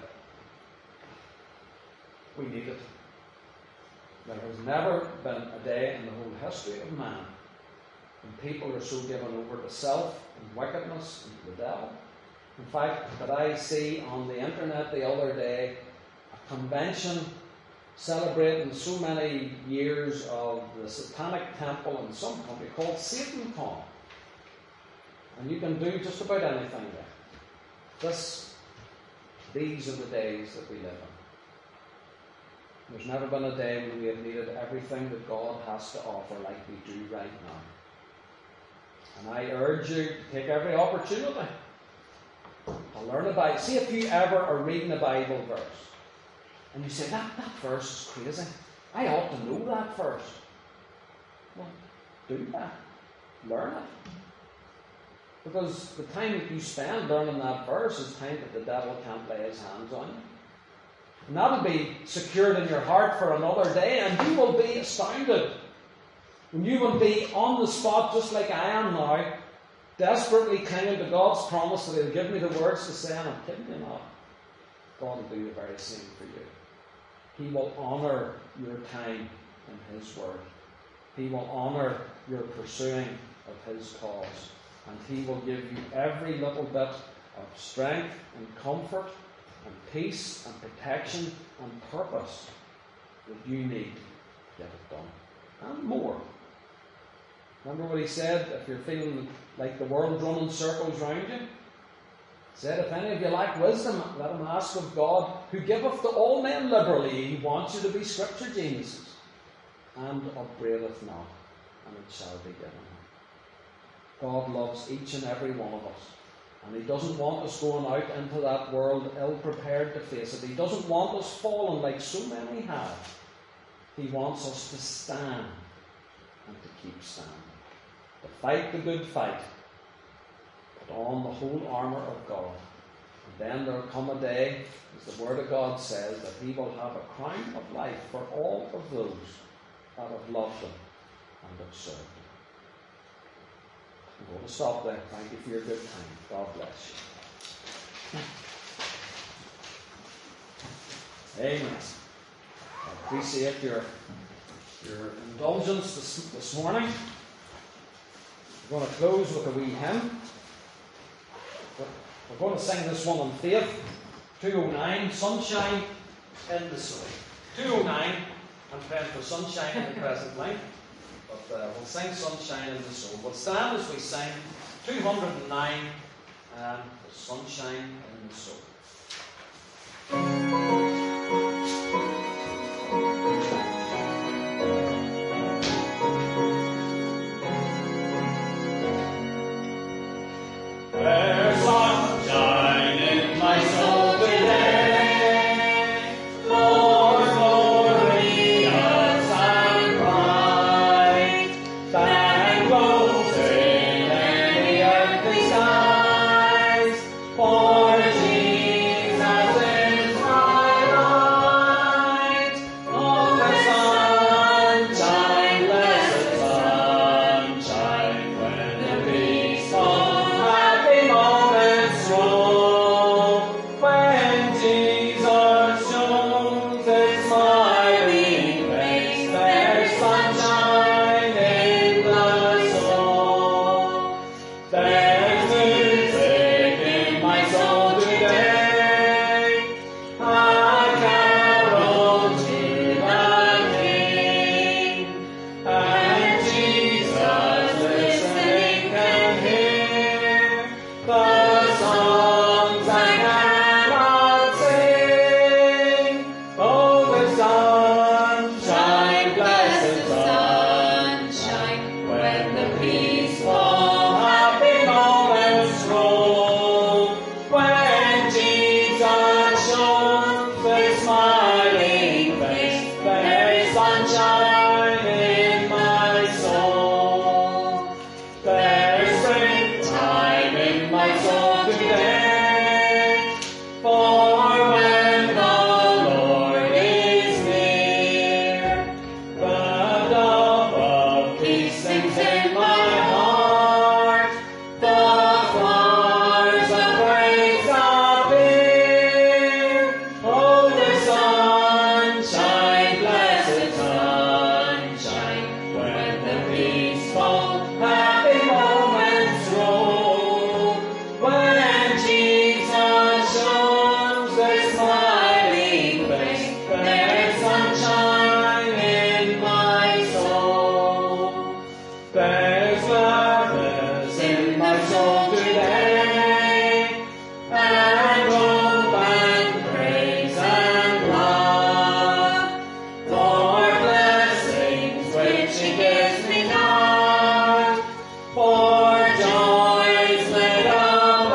we need it. There has never been a day in the whole history of man when people are so given over to self and wickedness and to the devil. In fact, that I see on the internet the other day a convention celebrating so many years of the Satanic Temple in some country called SatanCon. And you can do just about anything there. This, these are the days that we live in. There's never been a day when we have needed everything that God has to offer like we do right now. And I urge you to take every opportunity to learn about it. See if you ever are reading a Bible verse and you say, that, that verse is crazy. I ought to know that verse. Well, do that. Learn it. Because the time that you spend learning that verse is time that the devil can't lay his hands on you. And that will be secured in your heart for another day, and you will be astounded. And you will be on the spot just like I am now, desperately clinging to God's promise that He'll give me the words to say, and I'm kidding you not. God will do the very same for you. He will honour your time in His Word. He will honour your pursuing of His cause. And He will give you every little bit of strength and comfort and peace and protection and purpose that you need to get it done. And more. Remember what He said, if you're feeling like the world running circles round you? He said, if any of you lack wisdom, let him ask of God, who giveth to all men liberally. He wants you to be Scripture geniuses. And upbraideth not, and it shall be given him. God loves each and every one of us. And He doesn't want us going out into that world ill-prepared to face it. He doesn't want us falling like so many have. He wants us to stand and to keep standing. To fight the good fight. Put on the whole armour of God. And then there will come a day, as the Word of God says, that He will have a crown of life for all of those that have loved Him and have served Him. I'm going to stop there. Thank you for your good time. God bless you. Amen. I appreciate your, your indulgence this, this morning. We're going to close with a wee hymn. We're going to sing this one on faith. two oh nine, Sunshine in the Soul. two oh nine, I'm praying for sunshine in the present life. But uh, we'll sing Sunshine in the Soul. We'll stand as we sing two oh nine, um, Sunshine in the Soul. There's sunshine in my soul today, more glorious and bright than gloating in the earthly skies. For Jesus is my light. Oh, the sunshine, blessed sunshine, when the peaceful happy moments roll, when Jesus shows His smiling face, there's sunshine in the soul. There's music in my soul today, a carol to the King, and Jesus listening can hear the songs I cannot sing. Oh, the sunshine, blessed sunshine, when the peaceful, happy moments roll, when Jesus shows His smiling face, there's sunshine in my soul. There's springtime in my soul today, for when the Lord is near, the dove of peace sings in my heart, the choirs of praise appear. Oh, the sunshine, blessed sunshine, when the peaceful, happy moments roll, when Jesus shows His smiling face, there's sunshine in my soul. There's gladness in my soul today, and hope and praise and love, for blessings which He gives me not, for joys laid up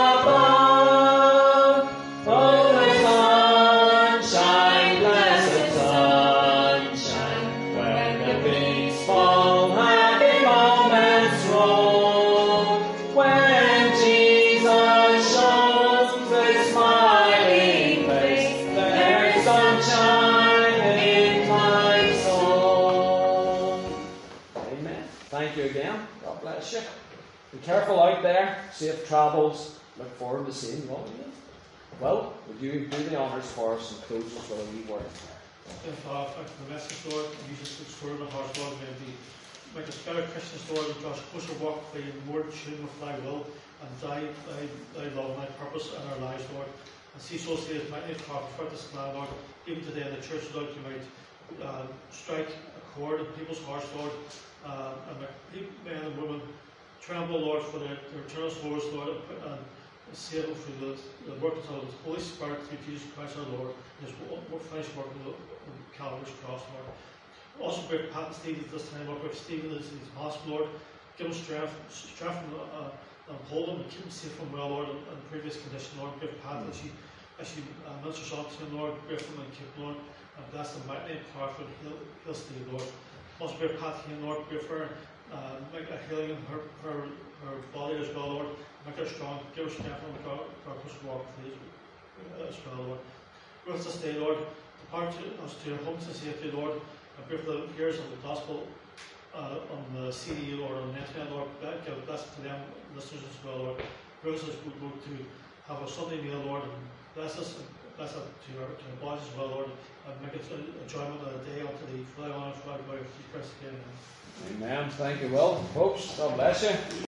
above. Oh, the sunshine, blessed sunshine, when the peaceful, happy moments roll, when Jesus shows His smiling face, there's sunshine in my soul. Amen. Thank you again. God bless you. Be careful out there. Safe travels. Look forward to seeing you all again. Well, would you do the honours for us and close us with a wee word of prayer? If uh, if the message, Lord, and you just restore my heart, Lord, may be make us better Christians, Lord, and draw us closer walk with Thee, more in tune with Thy will, and Thy, Thy, Thy love and Thy purpose in our lives, Lord. And see so say as mighty talk throughout this land, Lord, even today in the church, Lord, you might uh, strike a chord in people's hearts, Lord, uh, and make men and women tremble, Lord, for their, their eternal souls, Lord, and, and save them through the, the work of the Holy Spirit through Jesus Christ our Lord, and His finished work on Calvary's cross, Lord. Also, pray for Pat and Steve at this time, Lord. Pray for Stephen as he's hospital, Lord. Give him strength, strength and, uh, and hold him and keep him safe and well, Lord, in, in previous condition, Lord. Pray for Pat as she, as she uh, ministers on to him, Lord. Pray for him and keep him, Lord. And bless them mighty and powerful. Heal, heal Steve, Lord. Also, pray for Pat and Lord. Pray for her, uh, make a healing in her, her, her body as well, Lord. Make her strong. Give her strength and God, God, push walk for these as well, Lord. With us this day, Lord. Depart to us to your homes and safety, Lord. And pray for the hearers of the gospel uh, on the C D, Lord, on the internet, Lord. Give a blessing to them listeners as well, Lord. Bless us, good Lord, to have a Sunday meal, Lord, and bless us, bless us to our, to our bodies as well, Lord, and make it an enjoyment of the day unto the fly on and fly by Jesus Christ again. Amen. Thank you. Well, folks, God bless you.